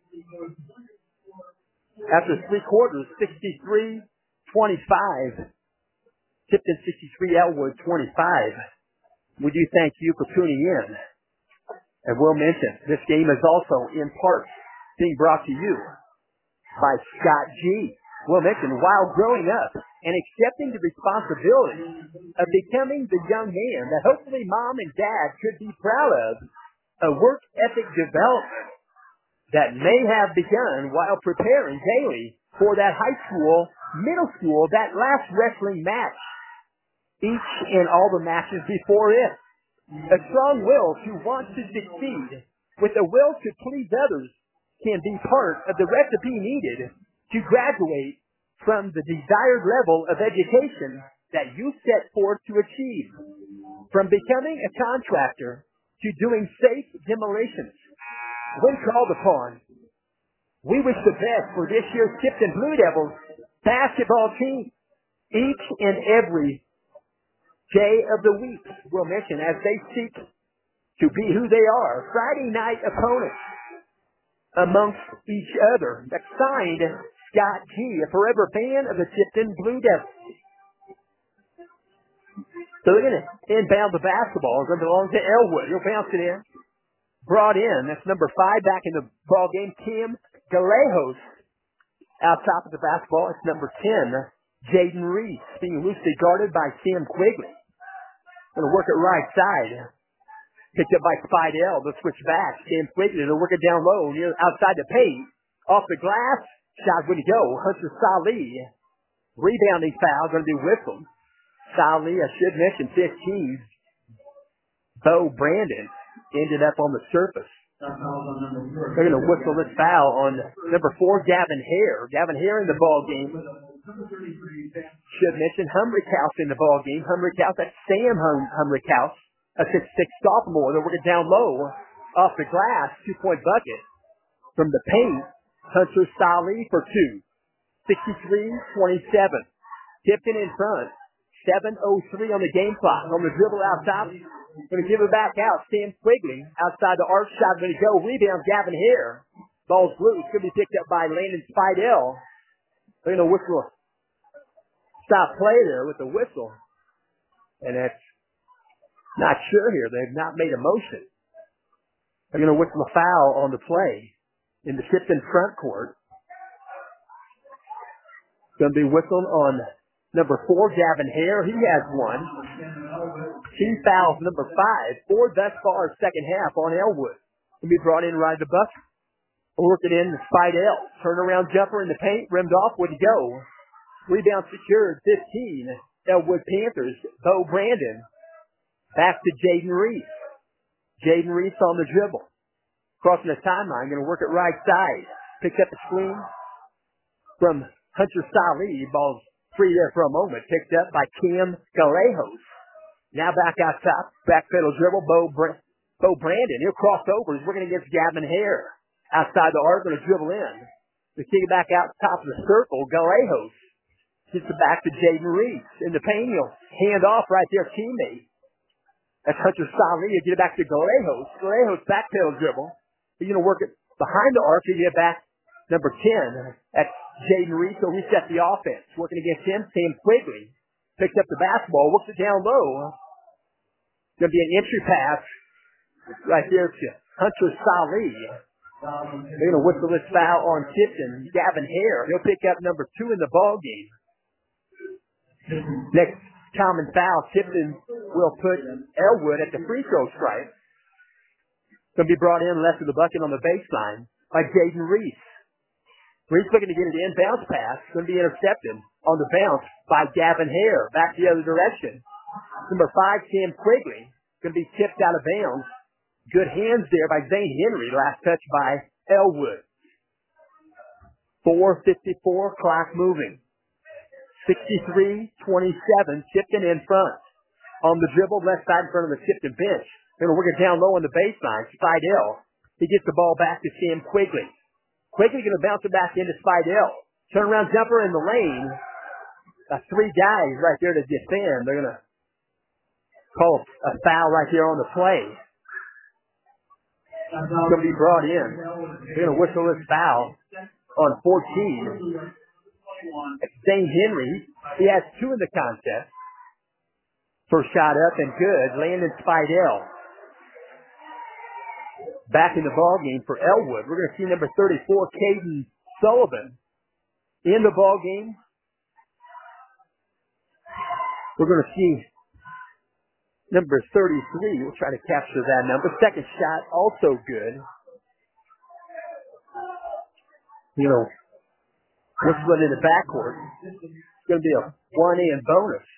After three quarters, sixty-three twenty-five. Tipton sixty-three, Elwood twenty-five. We do thank you for tuning in. And we'll mention, this game is also in part being brought to you by Scott G. We'll mention, while growing up and accepting the responsibility of becoming the young man that hopefully mom and dad could be proud of, a work ethic development that may have begun while preparing daily for that high school, middle school, that last wrestling match, each and all the matches before it. A strong will to want to succeed with a will to please others can be part of the recipe needed to graduate from the desired level of education that you set forth to achieve, from becoming a contractor to doing safe demolitions. When called upon, we wish the best for this year's Tipton Blue Devils basketball team. Each and every day of the week, we'll mention, as they seek to be who they are, Friday night opponents amongst each other. That signed Scott G., a forever fan of the Tipton Blue Devils. So they're going to inbound the basketball. It's going to belong to Elwood. He'll bounce it in. Brought in. That's number five back in the ball game, Kim Galejos. Out top of the basketball, it's number ten, Jaden Reese, being loosely guarded by Sam Quigley. Going to work it right side. Picked up by Spidell. They'll switch back. Sam Quigley, they'll work it down low, near outside the paint. Off the glass. Shot way to go. Hunter Salih. Rebounding foul, going to be whistled. Salih, I should mention, fifteen. Bo Brandon ended up on the surface. They're going to whistle this foul on number four, Gavin Hare. Gavin Hare in the ball game. Should mention Humrickhouse in the ball game. Humrickhouse, that's Sam hum- Humrickhouse, a six six sophomore. They're working down low off the glass, two-point bucket. From the paint, Hunter Salih for two. sixty-three twenty-seven. Tipton in front. seven oh three on the game clock. On the dribble out top. Going to give it back out. Sam Quigley outside the arc shot. Going to go. Rebound. Gavin Hare. Ball's loose. Going to be picked up by Landon Spidell. They're going to whistle. Stop play there with the whistle. And that's not sure here. They've not made a motion. They're going to whistle a foul on the play in the Tipton front court. Going to be whistled on number four, Gavin Hare. He has one. Two fouls, number five. Four thus far, second half on Elwood. Can be brought in right at the bucket. Work it in to Spidell. Turnaround jumper in the paint. Rimmed off. Would go. Rebound secured. fifteen. Elwood Panthers. Bo Brandon. Back to Jaden Reese. Jaden Reese on the dribble. Crossing the timeline. Going to work it right side. Picks up the screen from Hunter Salih. Ball's free there for a moment. Picked up by Kim Galejos. Now back out top. Back pedal dribble. Bo, Br- Bo Brandon. He'll cross over. He's working against Gavin Hare. Outside the arc. Going to dribble in. To kick it back out top of the circle. Galejos. Gets it back to Jaden Reese. In the paint. He'll hand off right there. Teammate. That's Hunter Salih. He'll get it back to Galejos. Galejos back pedal dribble. He's going to work it behind the arc. He'll get it back. Number ten. That's Jaden Reese will reset the offense. Working against him, Sam Quigley. Picks up the basketball, works it down low. Going to be an entry pass right there to Hunter Salih. They're going to whistle this foul on Tipton. Gavin Hare. He'll pick up number two in the ball game. Next common foul, Tipton will put Elwood at the free throw stripe. Going to be brought in left of the bucket on the baseline by Jaden Reese. Reese looking to get it in, bounce pass, going to be intercepted on the bounce by Gavin Hare, back the other direction. Number five, Sam Quigley, going to be tipped out of bounds. Good hands there by Zane Henry, last touch by Elwood. four fifty-four, clock moving. sixty-three twenty-seven, Tipton in front. On the dribble, left side in front of the Tipton bench. Going to work it down low on the baseline. Spidell, he gets the ball back to Sam Quigley. Quigley going to bounce it back into Spidell. Turnaround jumper in the lane. Got three guys right there to defend. They're going to call a foul right here on the play. It's going to be brought in. They're going to whistle this foul on fourteen. It's Zane Henry. He has two in the contest. First shot up and good. Landon Spidell. Back in the ball game for Elwood. We're going to see number thirty-four, Caden Sullivan, in the ball game. We're going to see number thirty-three. We'll try to capture that number. Second shot, also good. You know, whistling in the backcourt. It's going to be a one and bonus.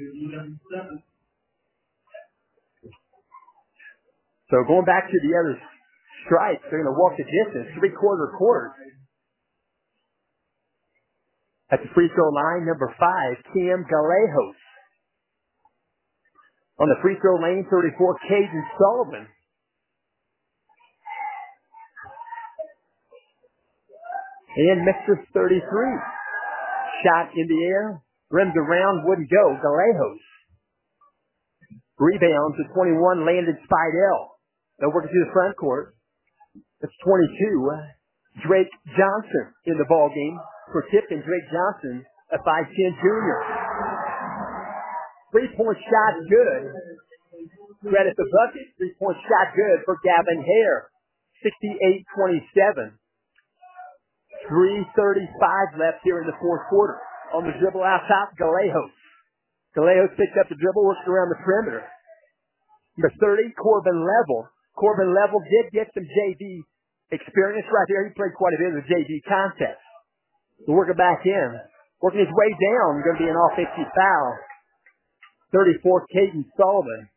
So going back to the other stripes, they're going to walk the distance, three-quarter court. At the free throw line, number five, Kim Galejos. On the free throw lane, thirty-four, Caden Sullivan. And Mister thirty-three. Shot in the air. Rims around, wouldn't go. Galejos. Rebound to twenty-one, Landon Spidell. They'll work it to the front court. That's twenty-two. Drake Johnson in the ball game for Tipton. Drake Johnson, a five ten junior. Three-point shot good. Credit the bucket. Three-point shot good for Gavin Hare. sixty-eight twenty-seven. three thirty-five left here in the fourth quarter. On the dribble out top, Galejos. Galejos picks up the dribble, works around the perimeter. Number thirty, Corbin Level. Corbin Level did get some J V experience right there. He played quite a bit of the J V contest. We'll work it back in. Working his way down, going to be an offensive foul. thirty-four, Caden Sullivan.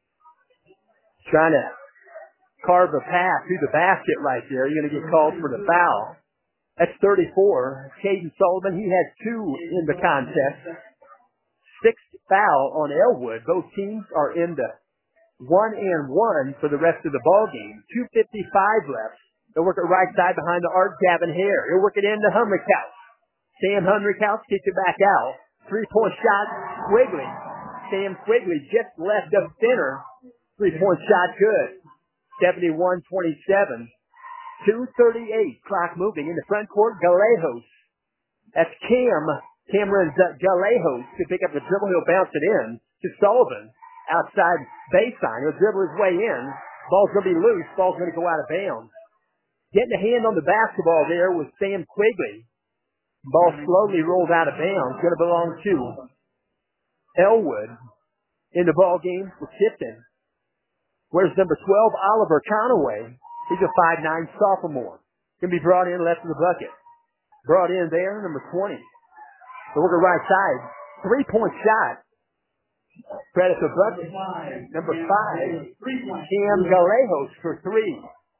Trying to carve a path through the basket right there. You're going to get called for the foul. That's thirty-four. Caden Sullivan, he has two in the contest. Sixth foul on Elwood. Both teams are in the one and one for the rest of the ball game. two fifty-five left. They'll work it right side behind the arc, Gavin Hare. He'll work it into Humrickhouse. Sam Humrickhouse kicks it back out. Three-point shot, Quigley. Sam Quigley just left up center. Three-point shot good. seventy-one twenty-seven. two thirty-eight, clock moving in the front court, Galejos. That's Cam, Cameron Galejos to pick up the dribble. He'll bounce it in to Sullivan. Outside baseline. He'll dribble his way in. Ball's going to be loose. Ball's going to go out of bounds. Getting a hand on the basketball there was Sam Quigley. Ball slowly rolled out of bounds. Going to belong to Elwood in the ball game for Tipton. Where's number twelve, Oliver Conaway? He's a five nine sophomore. Can be brought in left of the bucket. Brought in there, number twenty. So we're going right side. Three-point shot. Credit the bucket. Number five, Cam Galejos for three.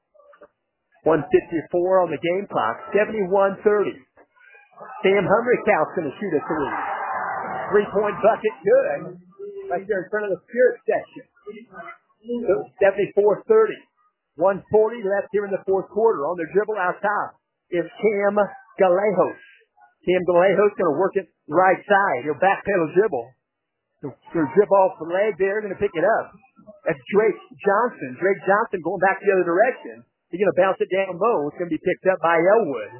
one fifty-four on the game clock. seventy-one thirty. Sam Humrickhouse going to shoot a three. Three-point bucket, good. Right there in front of the Spirit section. seventy-four thirty. one forty left here in the fourth quarter. On their dribble out top is Cam Galejos. Cam Galejos going to work it right side. He'll backpedal dribble. He'll, he'll dribble off the leg there. Going to pick it up. That's Drake Johnson. Drake Johnson going back the other direction. He's going to bounce it down low. It's going to be picked up by Elwood.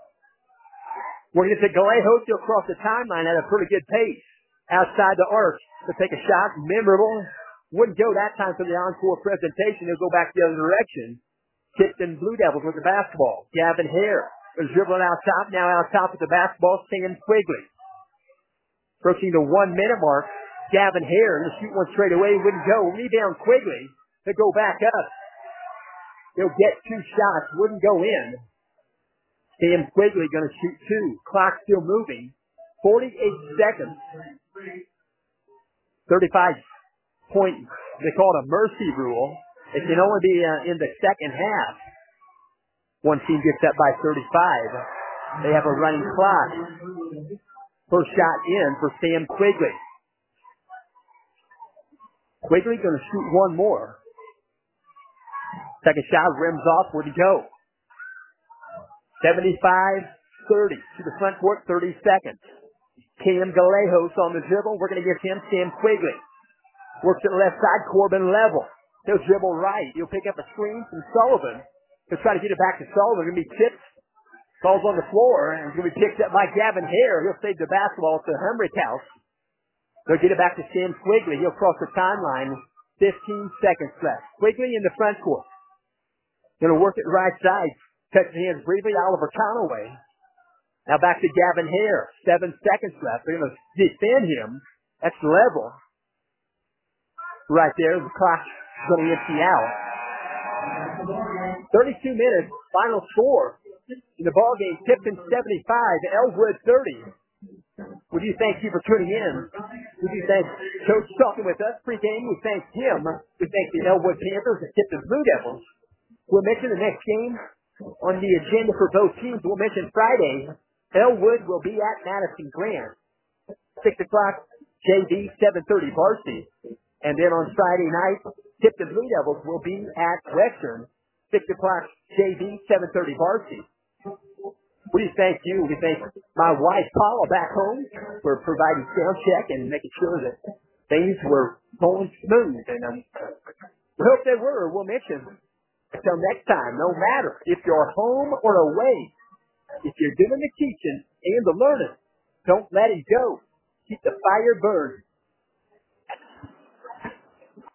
We're going to take Galejos. He'll cross the timeline at a pretty good pace. Outside the arc to take a shot. Memorable. Wouldn't go that time for the encore presentation. He'll go back the other direction. Tipton Blue Devils with the basketball. Gavin Hare is dribbling out top. Now out top with the basketball. Sam Quigley. Approaching the one minute mark. Gavin Hare to shoot one straight away. Wouldn't go. Rebound Quigley to go back up. He'll get two shots. Wouldn't go in. Sam Quigley going to shoot two. Clock still moving. forty-eight seconds. thirty-five point, they call it a mercy rule. It can only be uh, in the second half. One team gets up by thirty-five. They have a running clock. First shot in for Sam Quigley. Quigley going to shoot one more. Second shot rims off. Where'd he go? seventy-five thirty to the front court, thirty seconds. Cam Galejos on the dribble. We're going to get him Sam Quigley. Works at the left side, Corbin Level. He'll dribble right. He'll pick up a screen from Sullivan. He'll try to get it back to Sullivan. Going to be tipped. Falls on the floor, and it's going to be picked up by Gavin Hare. He'll save the basketball to Humrickhouse. They'll get it back to Sam Quigley. He'll cross the timeline. fifteen seconds left. Quigley in the front court. Going to work it right side. Touch the hands briefly. Oliver Conaway. Now back to Gavin Hare. Seven seconds left. They're going to defend him. That's Level. Right there. The clock's going to empty out. thirty-two minutes. Final score in the ball game. Tipton seventy-five. Elwood thirty. Would you thank you for tuning in? Would you thank Coach talking with us pregame? We thank him. We thank the Elwood Panthers and Tipton Blue Devils. We'll mention the next game on the agenda for both teams. We'll mention Friday. Elwood will be at Madison Grant. six o'clock J V, seven thirty varsity. And then on Friday night, Tipton Blue Devils will be at Western, six o'clock J V, seven thirty varsity. We thank you. We thank my wife, Paula, back home for providing sound check and making sure that things were going smooth. And um, we hope they were. We'll mention until next time, no matter if you're home or away, if you're doing the teaching and the learning, don't let it go. Keep the fire burning.